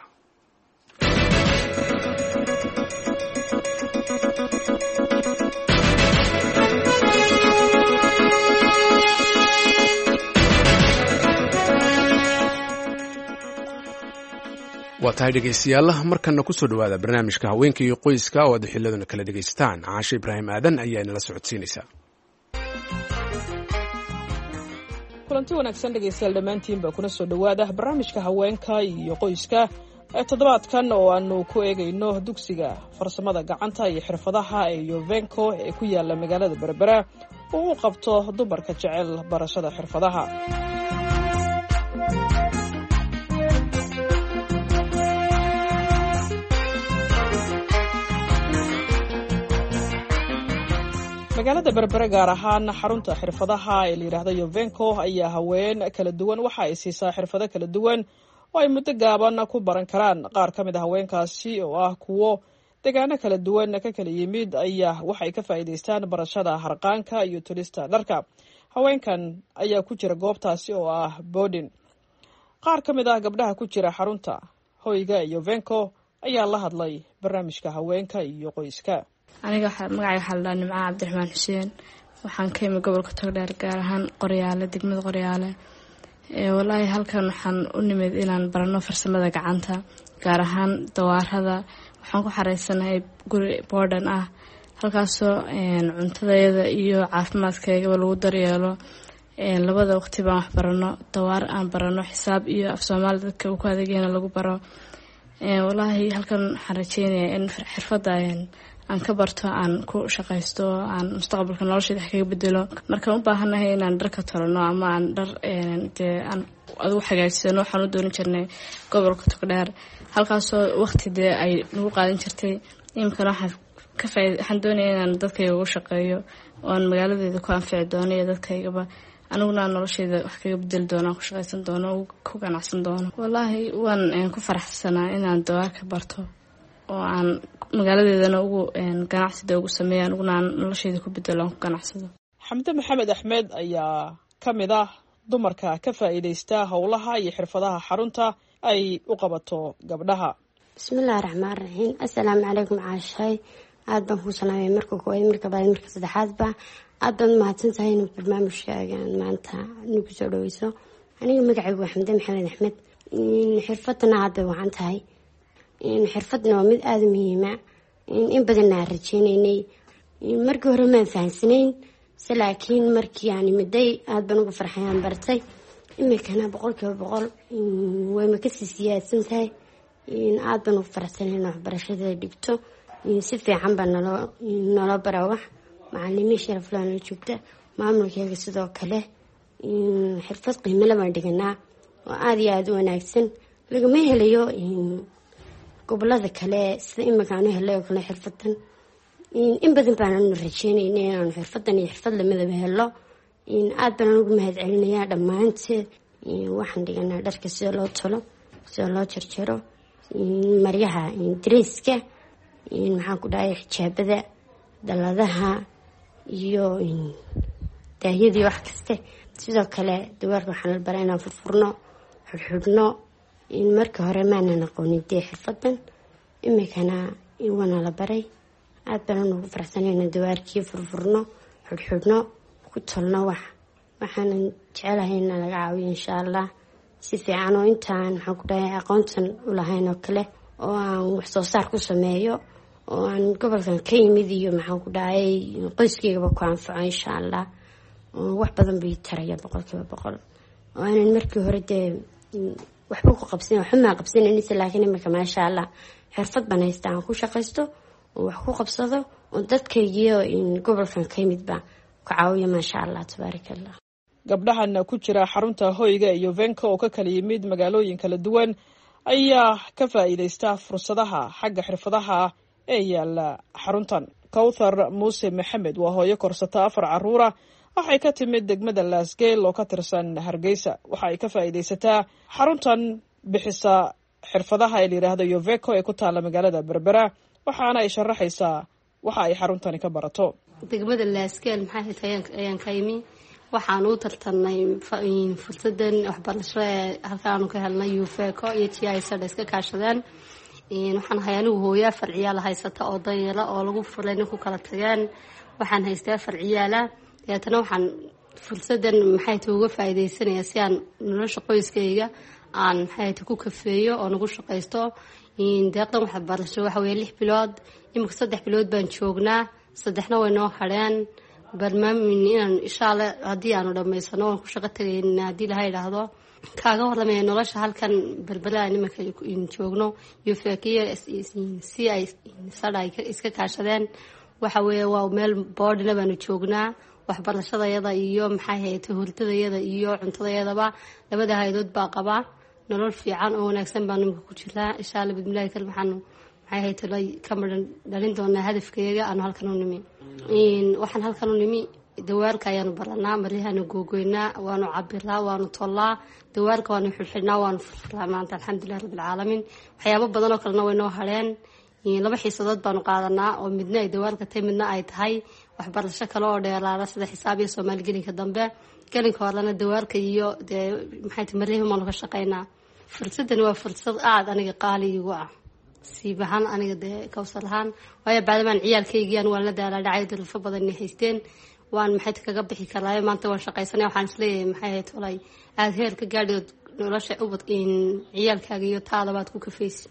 Speaker 2: waa tahay dhegeystayaal markana ku soo dhawaada barnaamijka haweenka iyo qoyska oo aad xilladuna kala dhegaystaan caashe Ibraahim Aadan ayaa inala socodsiinaysaa
Speaker 16: kulanti wanaagsan dhegeystayaal dhammaantiinba kuna soo dhawaada barnaamijka haweenka iyo qoyska ee toddobaadkan oo aanu ku eegayno dugsiga farsamada gacanta iyo xirfadaha ee Yovenco ee ku yaala magaalada Berbera oo uu qabto dumarka jecel barashada xirfadaha magaalada Berbera gaar ahaan xarunta xirfadaha ee la yiraahdo Yovenco ayaa haween kala duwan waxa ay siisaa xirfado kala duwan oo ay muddo gaaban ku baran karaan qaar ka mid ah haweenkaasi oo ah kuwo deegaano kala duwan ka kala yimid ayaa waxay ka faa'iideystaan barashada harqaanka iyo tulista dharka haweenkan ayaa ku jira goobtaasi oo ah boarding qaar ka mid ah gabdhaha ku jira xarunta hoyga Yovenco ayaa la hadlay barnaamijka haweenka iyo qoyska
Speaker 17: aniga magacayga waxaa la dhahaa Nimco Cabdiraxmaan Xuseen waxaan ka imid gobolka Togdheer gaar ahaan Qoryaale degmada Qoryaale walaahi halkan waxaan u nimid inaan barano farsamada gacanta gaar ahaan dawaarada waxaan ku xareysanahay guri boordan ah halkaasoo cuntadayada iyo caafimaadkaygaba lagu daryeelo labada waqti baan wax barano, dawaar aan barano, xisaab iyo af Soomaali dadka ku adeegayna lagu baro. Wallaahi halkan waxaan rajeynayaa in xirfadda aan ka barto, aan ku shaqaysto, aan mustaqbalka noloshayda wax kaga bedelo. Markaan u baahanahay inaan dhar ka tolano ama aan dhar aan adu hagaajisano, waxaan u doonan jirnay gobolka Togdheer, halkaasoo waqti ay nagu qaadan jirtay. Imkana waxaan doonayaa inaan dadkayga ugu shaqeeyo oo aan magaaladeeda ku anfici doono iyo dadkaygaba, aniguna noloshayda wax kaga bedeli doono, ku shaqaysan doono, ku ganacsan doono. Wallaahi waan ku faraxsanaa inaan dawaarka barto oo aan magaaladeedana ugu ganacsida ugu sameeyo, aniguna aan noloshayda ku bedelo, ku ganacsado.
Speaker 16: Xamde Maxamed Axmed ayaa ka mid ah dumarka ka faa'iideysta howlaha iyo xirfadaha xarunta ay u qabato gabdhaha.
Speaker 18: Bismillaahi Raxmaani Raxiim. Assalaamu calaykum caashay. aad baan ku salaamay marka koowaad, marka labaad, marka saddexaadba aad baan mahadsantahay inuu barnaamijkaagan maanta nagu soo dhaweyso. aniga magacaygu waa Xamde Maxamed Axmed. xirfadana aad bay wacan tahay. xirfadna waa mid aada muhiima, in badanna aan rajeynaynay. markii hore maan fahansanayn, laakiin markii aan imiday aad baan uga farxay, aan bartay. imikana 100% way ma kasii siyaadsan tahay. aad baan uga faraxsanahay in waxbarashada dhigto, si fiican baa naloo baraa wax. macalimiin sharaf leh nala joogta, maamulkeega sidoo kale. xirfad qiimo leh baan dhiganaa oo aad iyo aada u wanaagsan, lagama helayo gobolada kale sida imika aan u helay oo kale xirfadan. in badan baan rajeynayna inaan xirfadan iyo xirfad lamadaba helo. aad baan ugu mahad celinayaa dhammaanteed. waxaan dhiganaa dharka sida loo tolo, sida loo jarjaro, maryaha dariiska, maxaan ku dhahay xijaabada, dalladaha iyo daahyadii wax kaste. sidoo kale dawaarka waxaan la baraa inaan furfurno, xudxudhno. marka hore maanan aqoonin dee xirfadan, imikana waana la baray. aad baan ugu faraxsanay inaan dawaarkii furfurno, xudxudhno, ku tolno wax. waxaanan jecelahay in laga caawiyo insha allah si fiican, oo intaan maxaan ku dhahay aqoontan u lahayn oo kale, oo aan wax soo saar ku sameeyo, oo aan gobolkan ka yimid iyo maxaan ku dhahay qoyskeygaba ku anfaco insha allah. wax badan bay taraya 100%. oo aanan markii hore dee waxba ku qabsan, waxba ma qabsanaysa, laakiin imika maasha allah xirfad baan haysta aan ku shaqaysto oo wax ku qabsado, oo dadkaygiyo gobolkan ka yimidba ku caawiyo maasha allah tabaarakallah.
Speaker 16: gabdhahan ku jira xarunta hoyga iyo venka oo ka kala yimid magaalooyin kala duwan ayaa ka faa'iideysta fursadaha xagga xirfadaha ee yaala xaruntan. Kawthar Muuse Maxamed waa hooyo korsata 4 caruura. waxay ka timid degmada Laasgeel oo ka tirsan Hargeysa. waxa ay ka faa'iideysataa xaruntan bixisa xirfadaha ee la yiraahdo Yoveco ee ku taala magaalada Berbera, waxaana ay sharaxaysaa waxa ay xaruntani ka barato.
Speaker 4: degmada Laasgeel maxay tahay ayaan ka yimi, waxaan u tartanay fursadan waxbarasho ee halkaan ka helnay Yoveco iyo TISA iska kaashadeen. waxaan hayanigu hooyo 4 ciyaal haysata oo danyala oo lagu furay ku kala tageen. waxaan haystaa 4 ciyaala. deetana waxaan fursadan maxay tahay uga faa'iideysanayaa si aan nolosha qoyskayga aan maxay tahay ku kafeeyo oo nagu shaqaysto. deeqdan waxbarasho waxa weeye 6 bilood. imika 3 bilood baan joognaa, 3na way noo hadheen. barnaamij inaan insha Allah haddii aanu dhamaysano waan ku shaqo tagaynaa haddii la yiraahdo. kaaga warramaya nolosha halkan Berbera imika joogno. Yoveco si ay sadhay iska kaashadeen. waxa weeye waa meel boodhina baanu joognaa. waxbarashadayada iyo maxay ahayd hurdadayada iyo cuntadayadaba labada hay'adood baa qaba. nolol fiican oo wanaagsan baan nimka ku jiraa. insha Allah bidmilaahi kal maxay ahayd ka maran dhalin doonaa hadafkayga aan halkan u nimi. waxaan halkan u nimi dawaarka ayaanu baranaa, maryahaanu googoynaa, waanu cabiraa, waanu tollaa, dawaarka waanu xidxidhnaa, waanu furfuraa. maanta alxamdulilah rabbil caalamiin. waxyaabo badan oo kalena way noo hadheen. 2 xiisadood baanu qaadanaa oo midna ay dawaarka tahay midna ay tahay waxbarasho kale oo dheeraada sida xisaab iyo Soomaali gelinka dambe. gelinka horena dawaarka iyo maxay tahay maryaha maanu ka shaqeynaa. fursadan waa fursad aad aniga qaali igu ah, siibahan aniga Kawsar ahaan. waayo baadmaan ciyaalkaygii waan la daalaa dhacay duruufo badan inay haysteen. waan maxay kaga bixi karaa maanta waan shaqaysanay. waxaan isleeyahay maxay ahayd walay aad heer ka gaadhay nolosha ubad ciyaalkaaga iyo taadabaad ku kafaysi.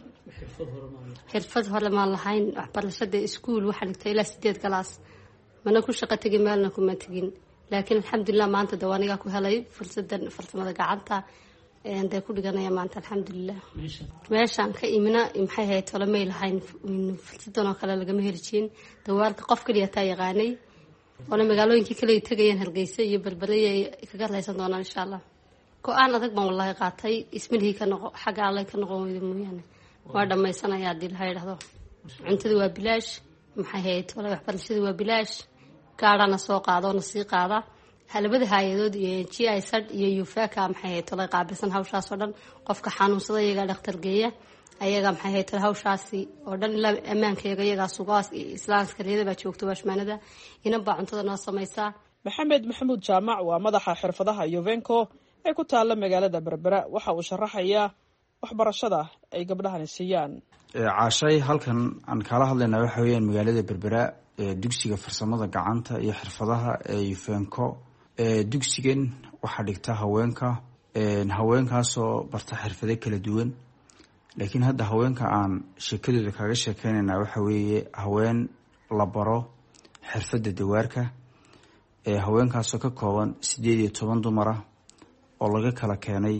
Speaker 4: xirfad hore maan lahayn. waxbarashada iskuul waxaan dhigtay ilaa 8 galaas, mana ku shaqo tagin meelna kuma tagin. laakiin alxamdulilah maanta dawaanigaa ku helay fursadan farsamada gacanta dee ku dhiganaya maanta alxamdulilah. meeshaan ka imina maxay ahayd tole may lahayn fursadan oo kale lagama heli jirin. dawaalka qof kaliya taa yaqaanay oona magaalooyinkii kale ay tegayeen Hargeysa iyo Berbera ay kaga raysan doonaan insha Allah. go-aan adag baan wallahi qaatay ismilhii ka noqo xagga alle ka noqon weydo mooyaane waa dhammaysanaya haddii la yidhaahdo. cuntada waa bilaash maxay ahayd tole waxbarashada waa bilaash gaadhana soo qaadona sii qaada halabada hay-adood iyo GIZ iyo UFACA maxay ahayd tole qaabilsan hawshaas oo dhan qofka xanuunsada iyagaa dhakhtar geeya ayaga maxay ahayd tole hawshaasi oo dhan ilaa ammaankeega iyagaa sugaas islaamskariyada baa joogto waashmaanada inan baa cuntada noo samaysaa.
Speaker 16: maxamed maxamuud jaamac waa madaxa xirfadaha Yuvenco ee ku taala magaalada Berbera. waxa uu sharaxayaa waxbarashada ay gabdhahani siiyaan.
Speaker 19: caashay halkan aan kala hadlaynaa waxa weeyaan magaalada Berbera dugsiga farsamada gacanta iyo xirfadaha ee Yuvenco. dugsigan waxaa dhigta haweenkaasoo barta xirfado kala duwan, laakiin hadda haweenka aan sheekadooda kaga sheekeynaynaa waxa weeye haween la baro xirfada dawaarka. haweenkaasoo ka kooban 18 dumar ah oo laga kala keenay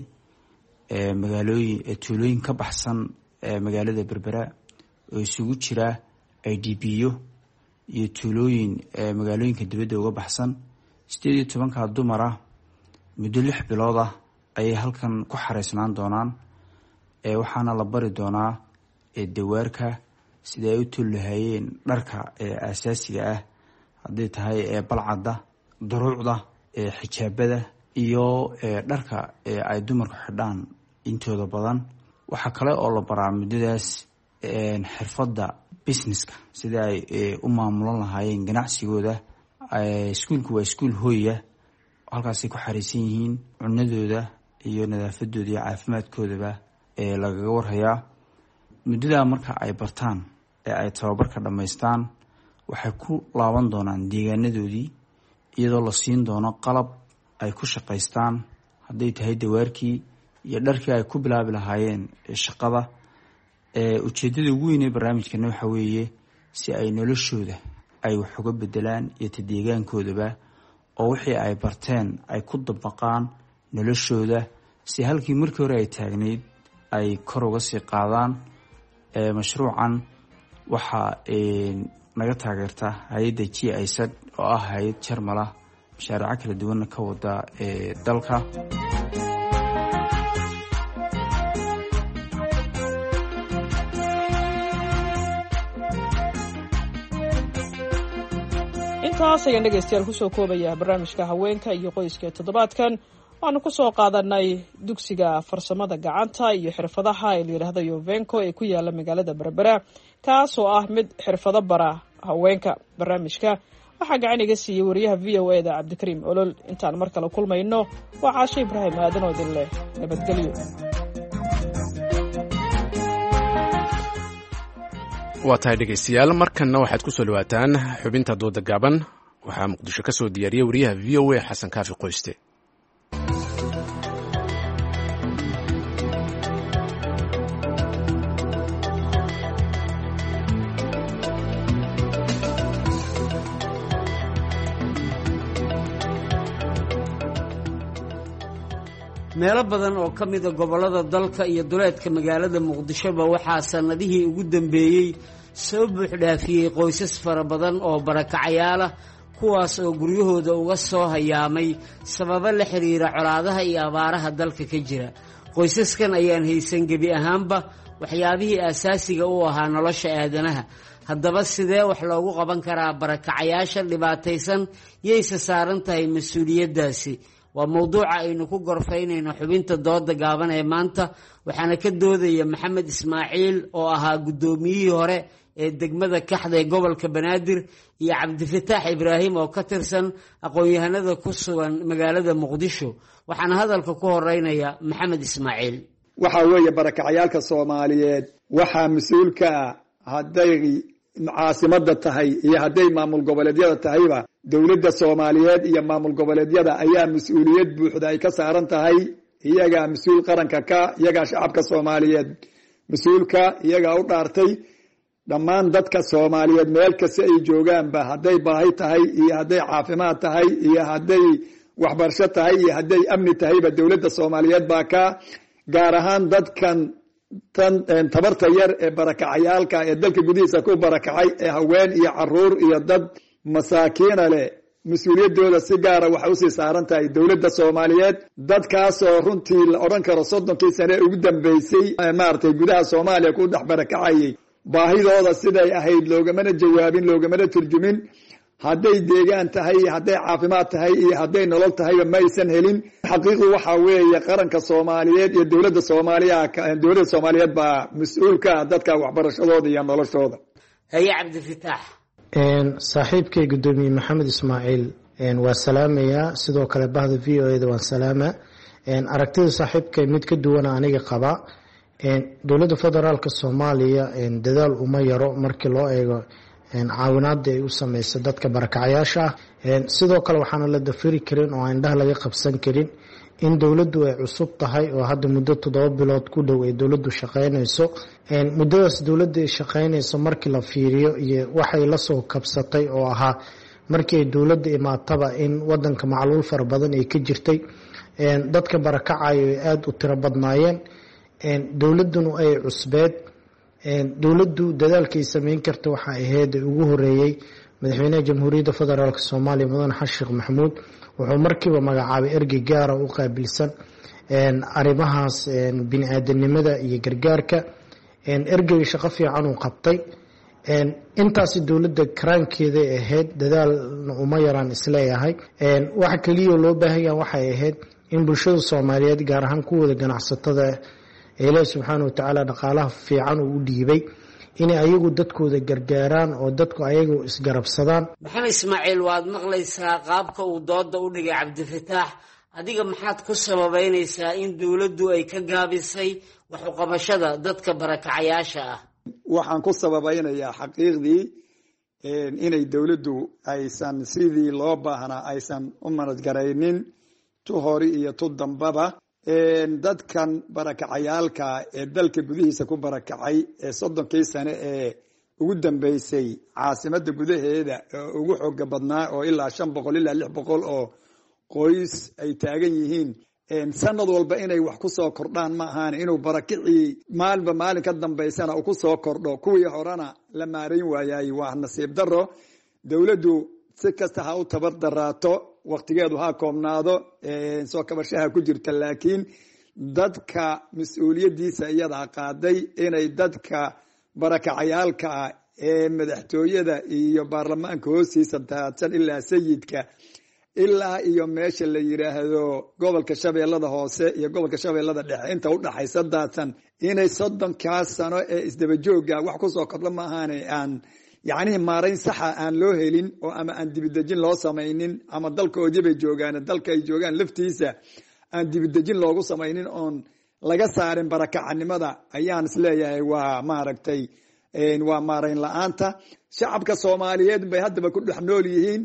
Speaker 19: tuulooyin ka baxsan magaalada Berbera oo isugu jira IDPyo iyo tuulooyin magaalooyinka dibadda uga baxsan. 18 dumar ah muddo 6 bilood ah ayay halkan ku xareysnaan doonaan. waxaana la bari doonaa dawaarka sida ay u tuulahayeen dharka asaasiga ah, hadday tahay balcadda, duruucda, xijaabada iyo dharka ay dumarku xidhaan intooda badan. waxaa kale oo la baraa muddadaas xirfadda businesska sida ay u maamulan lahaayeen ganacsigooda. iskuulku waa iskuul hooya, halkaasay ku xariisan yihiin. cunadooda iyo nadaafadooda iyo caafimaadkoodaba lagaga warhayaa. muddadaa marka ay bartaan ay tababarka dhammaystaan waxay ku laaban doonaan deegaanadoodii iyadoo la siin doono qalab ay ku shaqaystaan, hadday tahay dawaarkii iyo dharkii ay ku bilaabi lahaayeen shaqada. ujeedada ugu weyn ee barnaamijkana waxa weeye si ay noloshooda ay wax uga bedelaan iyo ta deegaankoodaba, oo wixii ay barteen ay ku dabaqaan noloshooda si halkii markii hore ay taagnayd ay kor uga sii qaadaan. mashruucan waxaa naga taageerta hay-adda GIZ oo ah hay-ad jarmal ah, mashaariico kala duwanna ka wada dalka.
Speaker 16: intaas ayaan dhegaystayaal kusoo koobaya barnaamijka haweenka iyo qoyska ee toddobaadkan. waanu kusoo qaadanay dugsiga farsamada gacanta iyo xirfadaha ee layidhaahdo Yuvenco ee ku yaala magaalada Berbera, kaasoo ah mid xirfado bara haweenka. barnaamijka waxaa gacan iga siiyey wariyaha VOA da Cabdikariim Olol. intaan mar kale kulmayno waa Caashe Ibraahim Aadan oo idin leh nabadgelyo.
Speaker 2: waa tahay dhegaystayaal, markanna waxaad ku soo dhawaataan xubinta dooda gaaban. waxaa muqdisho ka soo diyaariyey wariyaha VOA Xasan Kaafi Qoyste.
Speaker 20: meelo badan oo ka mida gobollada dalka iyo duleedka magaalada muqdishoba waxaa sannadihii ugu dambeeyey soo buuxdhaafiyey qoysas fara badan oo barakacayaal ah, kuwaas oo guryahooda uga soo hayaamay sababo la xiriira colaadaha iyo abaaraha dalka ka jira. qoysaskan ayaan haysan gebi ahaanba waxyaabihii aasaasiga u ahaa nolosha aadanaha. haddaba sidee wax loogu qaban karaa barakacayaasha dhibaataysan? yayse saaran tahay mas-uuliyaddaasi? waa mawduuca aynu ku gorfaynayno xubinta dooda gaaban ee maanta. waxaana ka doodaya maxamed ismaaciil oo ahaa guddoomiyihii hore ee degmada Kaxda ee gobolka Banaadir, iyo Cabdifataax Ibraahim oo ka tirsan aqoon-yahanada ku sugan magaalada Muqdisho. waxaana hadalka ku horeynaya maxamed ismaaciil.
Speaker 21: waxa weeye barakacayaalka Soomaaliyeed waxaa mas-uul ka ah, hadday caasimada tahay iyo hadday maamul goboleedyada tahayba, dowladda Soomaaliyeed iyo maamul goboleedyada ayaa mas-uuliyad buuxda ay ka saaran tahay. iyagaa mas-uul qaranka ka, iyagaa shacabka Soomaaliyeed mas-uulka, iyagaa u dhaartay. dhammaan dadka soomaaliyeed meel kasta ay joogaanba hadday baahi tahay iyo hadday caafimaad tahay iyo hadday waxbarasho tahay iyo hadday amni tahayba dowladda soomaaliyeed baa ka gaar ahaan dadkan tabarta yar ee barakacayaalka ee dalka gudihiisa ku barakacay ee haween iyo caruur iyo dad masaakiina leh mas-uuliyaddooda si gaara waxay usii saaran tahay dowladda soomaaliyeed dadkaasoo runtii la odhan karo 30kii sane ugu dambeysay maaragtay gudaha soomaaliya ku dhex barakacayay baahidooda siday ahayd loogamana jawaabin loogamana turjumin hadday deegaan tahay iyo hadday caafimaad tahay iyo hadday nolol tahayba ma aysan helin xaqiiqdu waxaa weeye qaranka soomaaliyeed iyo dowladda soomaaliyeed baa mas-uulka dadka waxbarashadooda iyo noloshooda.
Speaker 20: haye cabdifitaax.
Speaker 5: saaxiibkay gudoomiye maxamed ismaaciil waa salaamayaa, sidoo kale bahda v o a da waan salaamaa. aragtida saaxiibkay mid ka duwana aniga qaba. dowladda federaalka soomaaliya dadaal uma yaro markii loo eego caawinaada ay u sameyso dadka barakacayaasha ah. sidoo kale waxaana la dafiri karin oo indhaha laga qabsan karin in dowladdu ay cusub tahay oo hadda muddo 7 bilood ku dhow ay dowladdu shaqaynayso. muddadaas dowladda ay shaqaynayso markii la fiiriyo iyo waxay la soo kabsatay oo ahaa markii ay dowladda imaataba in wadanka macluul fara badan ay ka jirtay, dadka barakacayo ay aada u tiro badnaayeen, dowladduna ay cusbeed. dowladdu dadaalkay sameyn karta waxaa ahayd ugu horeeyey madaxweynaha jamhuuriyadda federaalk soomaaliya mudane xasan sheekh maxamuud wuxuu markiiba magacaabay ergey gaara u qaabilsan arrimahaas bini-aadanimada iyo gargaarka. ergeyga shaqo fiican uu qabtay. intaasi dowladda karaankeeday ahayd, dadaalna uma yaraan isleeyahay. waxa keliya loo baahanya waxay ahayd in bulshada soomaaliyeed gaar ahaan kuwooda ganacsatada ilaahi subxaana wa tacaala dhaqaalaha fiican uu u dhiibay inay ayagu dadkooda gargaaraan oo dadku ayagu isgarabsadaan.
Speaker 20: maxamed ismaaciil, waad maqlaysaa qaabka uu dooda u dhigay cabdifitaax, adiga maxaad ku sababeynaysaa in dowladdu ay ka gaabisay wax u qabashada dadka barakacayaasha ah?
Speaker 21: waxaan ku sababeynayaa xaqiiqdii inay dowladdu aysan sidii loo baahnaa aysan u manadgaraynin tu hori iyo tu dambaba. dadkan barakacayaalka ee dalka gudihiisa ku barakacay ee 30kii sane ee ugu dambeysay caasimadda gudaheeda ugu xooga badnaa oo ilaa 500 ilaa 600 oo qoys ay taagan yihiin, sanad walba inay wax ku soo kordhaan ma ahaan inuu barakicii maalinba maalin ka dambeysana uu ku soo kordho, kuwii horena la maarayn waayay. waa nasiib daro. dowladdu si kasta ha u tabar daraato, waqtigeedu ha koobnaado, soo kabashaha ku jirta, laakiin dadka mas-uuliyadiisa iyadaa qaaday inay dadka barakacayaalka ah ee madaxtooyada iyo baarlamaanka hoostiisa daadsan ilaa sayidka ilaa iyo meesha la yiraahdo gobolka shabeellada hoose iyo gobolka shabeellada dhexe inta u dhaxaysa daadsan inay 30 sano ee isdabajooga wax ku soo kordho ma ahaane aan yacni maarayn saxa aan loo helin oo ama aan dibidejin loo samaynin ama dalkoodii bay joogaan dalka ay joogaan laftiisa aan dibidejin loogu samaynin oon laga saarin barakacanimada ayaan isleeyahay waa maaragtay waa maarayn la-aanta. shacabka soomaaliyeed bay haddaba ku dhex nool yihiin,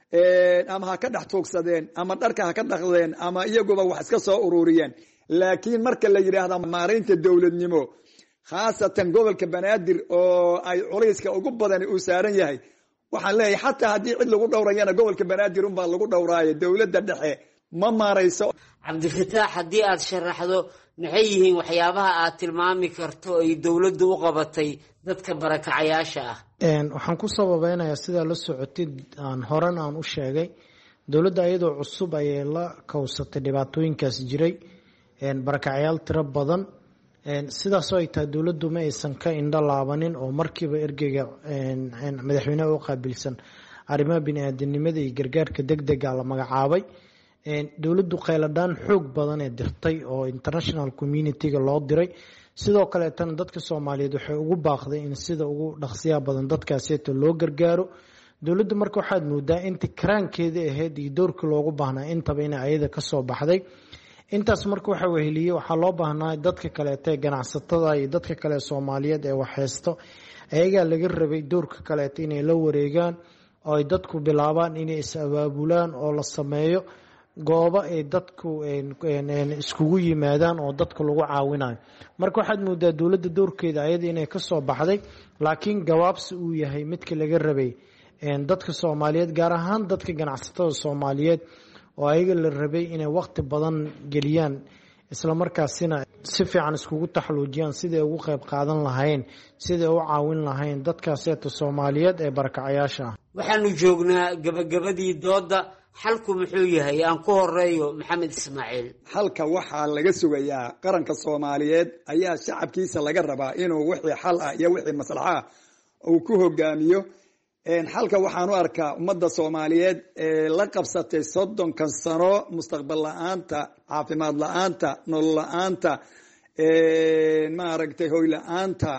Speaker 21: ama ha ka dhex tuugsadeen ama dharka ha ka dhaqdeen ama iyaguba wax iska soo ururiyeen, laakiin marka la yidhaahda maaraynta dowladnimo khaasatan gobolka banaadir oo ay culayska ugu badan uu saaran yahay, waxaan leeyahay xataa haddii cid lagu dhowrayana gobolka banaadir unbaa lagu dhowraayo, dowladda dhexe ma maarayso.
Speaker 20: cabdifitaax, haddii aad sharaxdo maxay yihiin waxyaabaha aad tilmaami karto ay dowladdu u qabatay dadka barakacayaasha ah?
Speaker 5: waxaan ku sababeynayaa sidaa la socotid horan aan u sheegay, dowladda iyadoo cusub ayay la kowsatay dhibaatooyinkaas jiray, barakacayaal tiro badan. sidaasoo ay tahay dowladdu ma aysan ka indho laabanin oo markiiba ergeyga madaxweynaha u qaabilsan arrimaha bini-aadanimada iyo gargaarka degdega la magacaabay. dowladdu kheyladhaan xoog badan ee dirtay oo international community-ga loo diray. sidoo kaleetana dadka soomaaliyeed waxay ugu baaqday in sida ugu dhaqsiyaha badan dadkaaseeto loo gargaaro. dowladdu marka waxaad moodaa inta karaankeeda ahayd iyo doorkii loogu baahnaa intaba inay ayada kasoo baxday. intaas marka waxa weheliyey waxaa loo baahnaa dadka kaleeta ee ganacsatada iyo dadka kale soomaaliyeed ee waxheysto ayagaa laga rabay doorka kaleeta inay la wareegaan oo ay dadku bilaabaan inay is abaabulaan oo la sameeyo goobo ay dadku iskugu yimaadaan oo dadka lagu caawinayo. Marka waxaad moodaa dowladda doorkeeda ayada inay ka soo baxday, laakiin gawaabsi uu yahay midka laga rabay dadka Soomaaliyeed, gaar ahaan dadka ganacsatada Soomaaliyeed oo ayaga la rabay inay waqti badan geliyaan isla markaasina si fiican iskugu taxaluujiyaan sidii ay ugu qayb qaadan lahayn, sidii ay u caawin lahayn dadkaaseta Soomaaliyeed ee barakacayaasha ah.
Speaker 20: waxaanu joognaa gabagabadii dooda. xalku muxuu yahay? aan ku horeeyo Maxamed Ismaaciil.
Speaker 21: xalka waxaa laga sugayaa qaranka Soomaaliyeed ayaa shacabkiisa laga rabaa inuu wixii xal ah iyo wixii maslaxa ah uu ku hogaamiyo. xalka waxaan u arkaa ummadda Soomaaliyeed ee la qabsatay 30 sano mustaqbal la'aanta, caafimaad la'aanta, nolol la'aanta, maaragtay hoy la'aanta,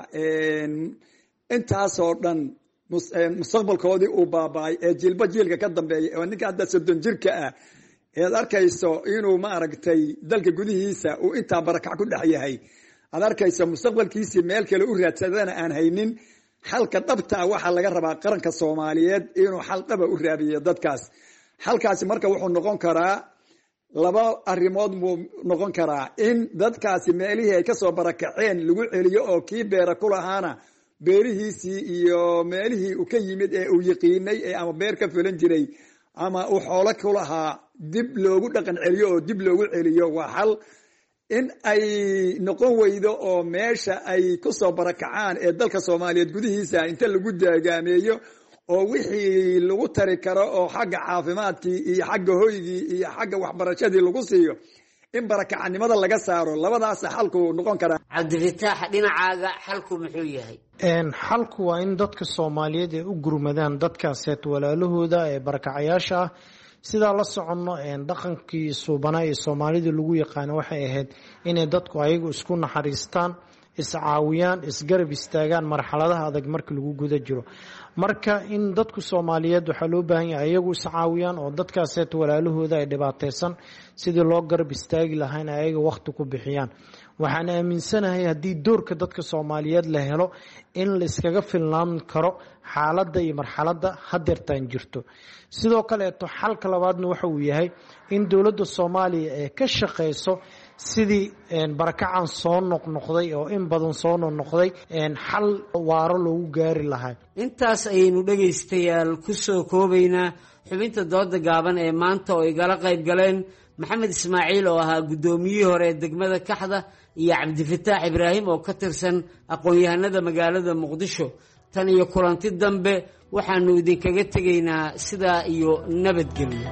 Speaker 21: intaasoo dhan mustaqbalkoodii uu baaba'ay ee jiilba jiilka ka dambeeya oo ninka hadda 30 jirka ah eed arkayso inuu maaragtay dalka gudihiisa uu intaa barakac ku dhex yahay, aad arkayso mustaqbalkiisii meel kale u raadsadana aan haynin. xalka dhabta waxaa laga rabaa qaranka Soomaaliyeed inuu xal dhaba u raadiyo dadkaas. xalkaasi marka wuxuu noqon karaa laba arrimood buu noqon karaa: in dadkaasi meelihii ay kasoo barakaceen lagu celiyo oo kii beera ku lahaana beerihiisii iyo meelihii uu ka yimid ee uu yaqiinay ee ama beer ka fulan jiray ama uu xoolo ku lahaa dib loogu dhaqan celiyo oo dib loogu celiyo. waa xal. in ay noqon weydo oo meesha ay kusoo barakacaan ee dalka Soomaaliyeed gudihiisa inta lagu daagaameeyo oo wixii lagu tari karo oo xagga caafimaadkii iyo xagga hoygii iyo xagga waxbarashadii lagu siiyo, in barakacanimada laga saaro. labadaas xalku noqon karaa.
Speaker 20: Cabdifataax, dhinacaaga xalku muxuu yahay?
Speaker 5: xalku waa in dadka Soomaaliyeed ay u gurmadaan dadkaaseet walaalahooda ee barakacayaasha ah. sidaa la soconno dhaqankii suubanaa ee Soomaalida lagu yaqaano waxay ahayd inay dadku ayagu isku naxariistaan, iscaawiyaan, isgarab istaagaan marxaladaha adag marka lagu guda jiro. marka in dadku Soomaaliyeed waxaa loo baahan yahay ayagu iscaawiyaan oo dadkaaseet walaalahooda ay dhibaataysan sidii loo garab istaagi lahayn ayaga waqti ku bixiyaan. waxaan aaminsanahay haddii doorka dadka Soomaaliyeed la helo in la iskaga filnaan karo xaaladda iyo marxaladda hadeertaan jirto. sidoo kaleeto xalka labaadna waxa uu yahay in dowladda Soomaaliya ay ka shaqeyso sidii barakacan soo noqnoqday oo in badan soo noqnoqday xal waaro loogu gaari lahaa.
Speaker 20: intaas ayaynu dhagaystayaal ku soo koobaynaa xubinta dooda gaaban ee maanta oo igala qayb galeen Maxamed Ismaaciil oo ahaa gudoomiyihii hore ee degmada Kaxda iyo Cabdifataax Ibraahim oo ka tirsan aqoon-yahanada magaalada Muqdisho. tan iyo kulanti dambe waxaanu idinkaga tegaynaa sidaa iyo nabadgelyo.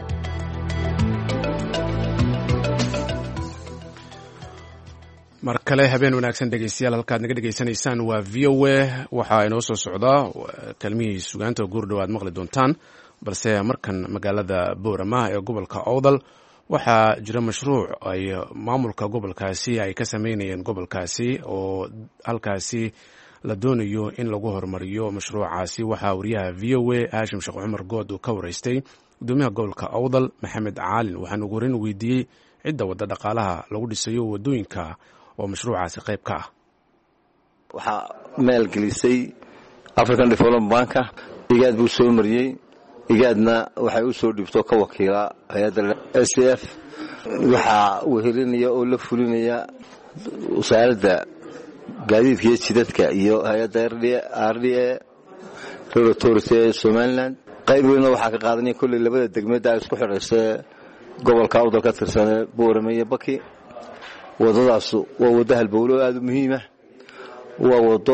Speaker 2: mar kale habeen wanaagsan dhegeystayaal, halkaad naga dhegeysanaysaan waa VOA. waxaa inoo soo socdaa kalmihii sugaanta guurdhow aad maqli doontaan, balse markan magaalada Boorama ee gobolka Awdal waxaa jira mashruuc ay maamulka gobolkaasi ay ka sameynayeen gobolkaasi oo halkaasi la doonayo in lagu horumariyo mashruucaasi. waxaa wariyaha VOA Haashim Sheekh Cumar Good uu ka wareystay gudoomiyaha gobolka Awdal Maxamed Caalin. waxaan ugu horeyn weydiiyey cidda wadda dhaqaalaha lagu dhisayo wadooyinka oo mashruucaasi qayb ka ah.
Speaker 3: waxaa maalgelisay African Development Bank. igaad buu soo mariyey. igaadna waxay u soo dhibto ka wakiila hay'adda SDF. waxaa wehelinaya oo la fulinaya wasaaradda gaadiidka iyo jidadka iyo hay'adda RDA Road Authority ee Somaliland. qayb weyn waxaa ka qaadanaya kulli labada degmada ay isku xidhaysa gobolka Awdal ka tirsan Boorama iyo Baki. wadadaas waa wada halbowlo aad u muhiim ah. waa wado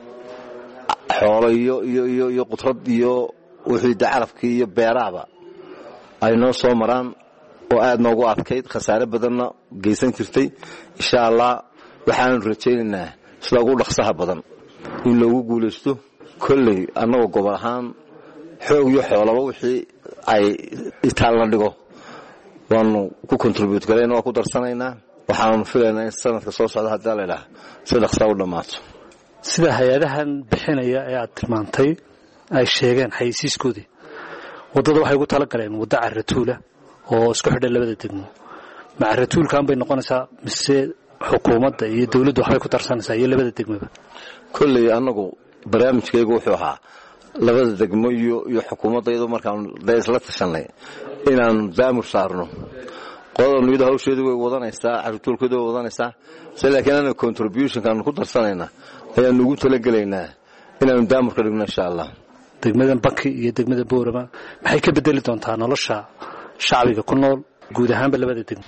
Speaker 3: xoolo iyo qudrad iyo wixii dacalafkii iyo beeraaba ay noo soo maraan oo aad noogu adkayd, khasaare badanna geysan jirtay. insha Allah waxaanu rajaynaynaa sida ugu dhaqsaha badan in lagu guuleysto. kolley annagoo gobol ahaan xoog iyo xoolaba wixii ay itaalna dhigo waanu ku contribute galayna waa ku darsanaynaa. waxaanu filaynaa in sanadka soo socda haddii la idhaah si dhaqsa u dhammaato.
Speaker 22: sida hay-adahan bixinaya ee aad tilmaantay ay sheegeen xayeysiiskoodii, waddada waxay ugu tala galeen waddo carratuula oo isku xidha labada degmo. ma carratuulkan bay noqonaysaa mise xukuumadda iyo dawladdu waxbay ku darsanaysaa iyo labada degmoba?
Speaker 3: kolley annagu barnaamijkaygu wuxuu ahaa labada degmo iyo xukuumadda iyadoo markaanu isla tashanay inaanu daamur saarno qodada nuyada hawsheedu way wadanaysaa carruurtoolkeedu way wadanaysaa se laakiin anaga contributionkaanu ku darsanayna ayaanu ugu talagelaynaa inaanu daamur ka dhigno insha allah.
Speaker 22: degmadan Baki iyo degmada Boorama maxay ka bedeli doontaa nolosha shacbiga ku nool guud ahaanba labada degmo?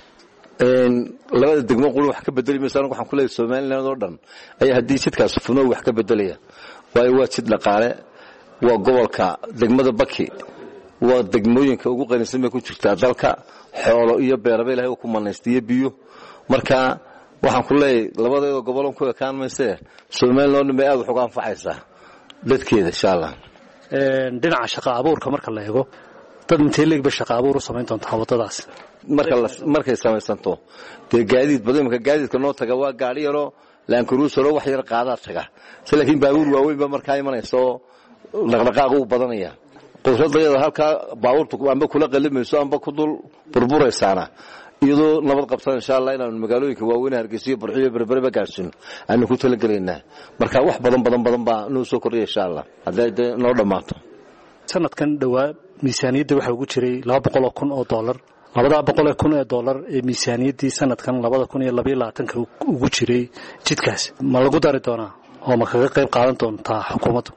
Speaker 3: labada degmo qul wax ka bedeli mayso. anigu waxaan ku leeyahay Soomaaliland oo dhan ayaa haddii jidkaas funo wax ka bedelaya. waayo waa jid dhaqaale, waa gobolka degmada Baki, waa degmooyinka ugu qanisan ee ku jirta dalka, xoolo iyo beeraba Ilaahay uu ku manaystay biyo. marka waxaan ku leeyahay labadeeda gobol ku ekaan mayse Soomaaliland ma aad wax uga anfacaysaa dadkeeda insha Allah.
Speaker 22: dhinaca shaqo abuurka marka la eego dad intee leegba shaqo abuur u samayn doontaa wadadaas
Speaker 3: markay samaysanto dee gaadiid badan marka gaadiidka noo taga waa gaari yaro Land Cruiser wax yar qaadaa taga laakiin baabuur waaweyn ba markaa imanayso dhaqdhaqaaq u badanaya qodradayada halka baabuurtu amba kula qalimayso amba ku dul burburaysaana iyadoo nabad qabsan insha Allah inaan magaalooyinka waaweyn Hargeysa iyo Burco iyo Berbera gaarsiino aanu ku talagaleynaa. marka wax badan baa noo soo kordhay insha Allah haddii noo dhamaato.
Speaker 22: sanadkan dhawaa miisaaniyadda waxa ugu jiray $200,000 $200,000 ee miisaaniyaddii sanadkan 2022 ugu jiray jidkaas ma lagu dari doonaa oo ma kaga qayb qaadan doontaa xukuumaddu?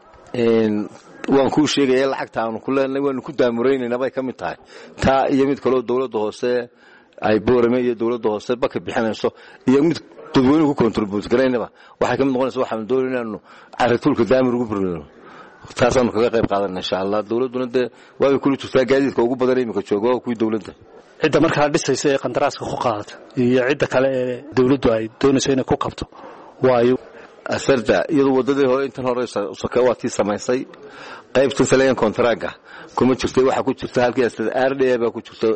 Speaker 3: waan ku sheegay lacagta aanu ku leenahay waan ku daamuraynaa bay kamid tahay taa iyo mid kale oo dawladda hoose ay Boorame iyo dawladda hoose Baki bixinayso iyo mid dadweynuhu ku contribute gareynaba waxay kamid noqonaysaa waxaan doonaynaa inuu carruurta daamir ugu burino taasaan kaga qayb qaadanaa insha Allah. dawladuna way ku jirtaa gaadiidka ugu badan imika joogo ku dawladda
Speaker 22: cidda markaa dhisaysa ee qandaraaska ku qaadata iyo cidda kale ee dawladdu ay doonayso inay ku qabto waayo
Speaker 3: asarda iyadoo wadadii hore intan hore sakawaati samaysay qaybta saleen kontraaga kuma jirtay waxa ku jirta halkii RDA ba ku jirta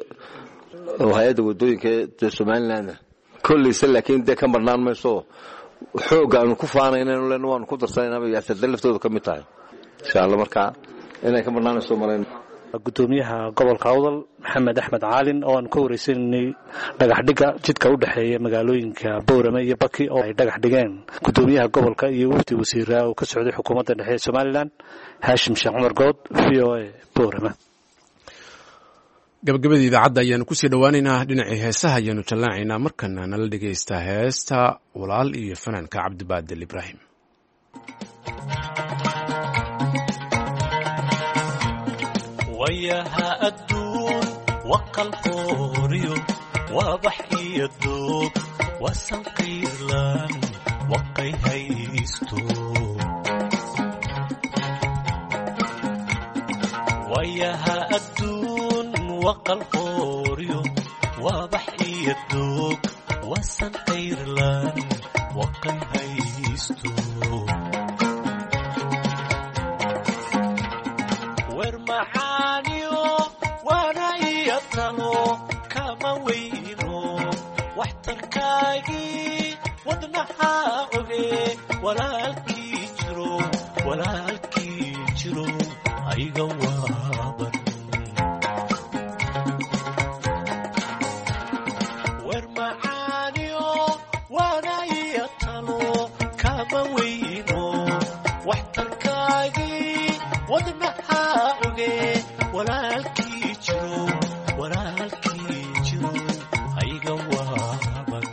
Speaker 3: oo hay'adda wadooyinka ee Soomaaliland kulliisa laakiin ka marnaan mayso xoog aan ku faanaynayno leen waan ku darsanayna asarda laftooda ka mid tahay insha Allah. marka inay ka marnaanayso mareen
Speaker 22: gudoomiyaha gobolka Awdal Maxamed Axmed Caalin oo aan ku wareysanay dhagax dhiga jidka u dhaxeeya magaalooyinka Boorama iyo Baki oo ay dhagax dhigeen gudoomiyaha gobolka iyo wafdi wasiirada oo ka socday xukuumadda dhexe ee Soomaaliland Haashim Sheekh Cumar Good VOA Boorama.
Speaker 2: gabagabadii idaacadda ayaanu kusii dhawaaneynaa dhinacii heesaha ayaanu jallaacaynaa markana nala dhegaysta heesta walaal iyo fanaanka Cabdibaadil Ibraahim.
Speaker 1: وياها الدون وقلقوريو وضحي الدوب وسنقير لان وقي هيستو وياها الدون وقلقوريو وضحي الدوب وسنقير لان وقي هيستو معانيو وانا يطلو كما وينو واحتركاقي ودنها اوغي ولا الكيجرو اي قوابا وير معانيو وانا يطلو كما وينو واحتركاقي ودنها walaalkii jiro hayga waaban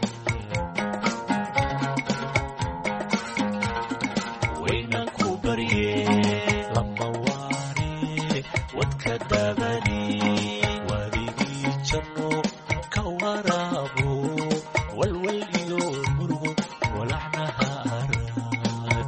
Speaker 1: waynan ku barye lama waare wadka dabani wadigii janno ka waraabo walwal iyo murugo walacnaha araay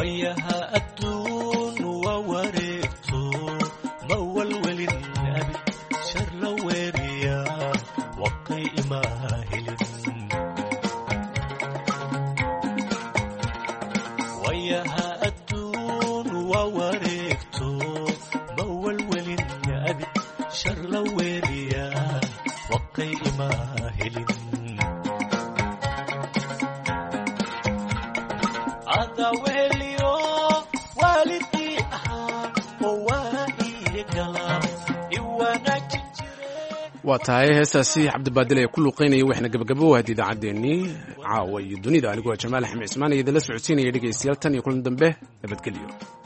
Speaker 1: wayaha adduun waa wareegto ma walwelin abi shar la weeriya waqay ima helin wayaha adduun waa wareegto ma walwelin abi shar la weeriya waqay ima helin adaweliyo walidii ahaa oo waa ii galaan iwanaajin
Speaker 2: waa tahay heestaasi cabdibaadil ee ku luuqaynaya waxna gabagabo u ahayd idaacaddeenii caawa iyo dunida anigoo jamaal axmed cismaan iyo idinla socodsiinaya dhegaystayaal tan iyo kulan dambe nabadgelyo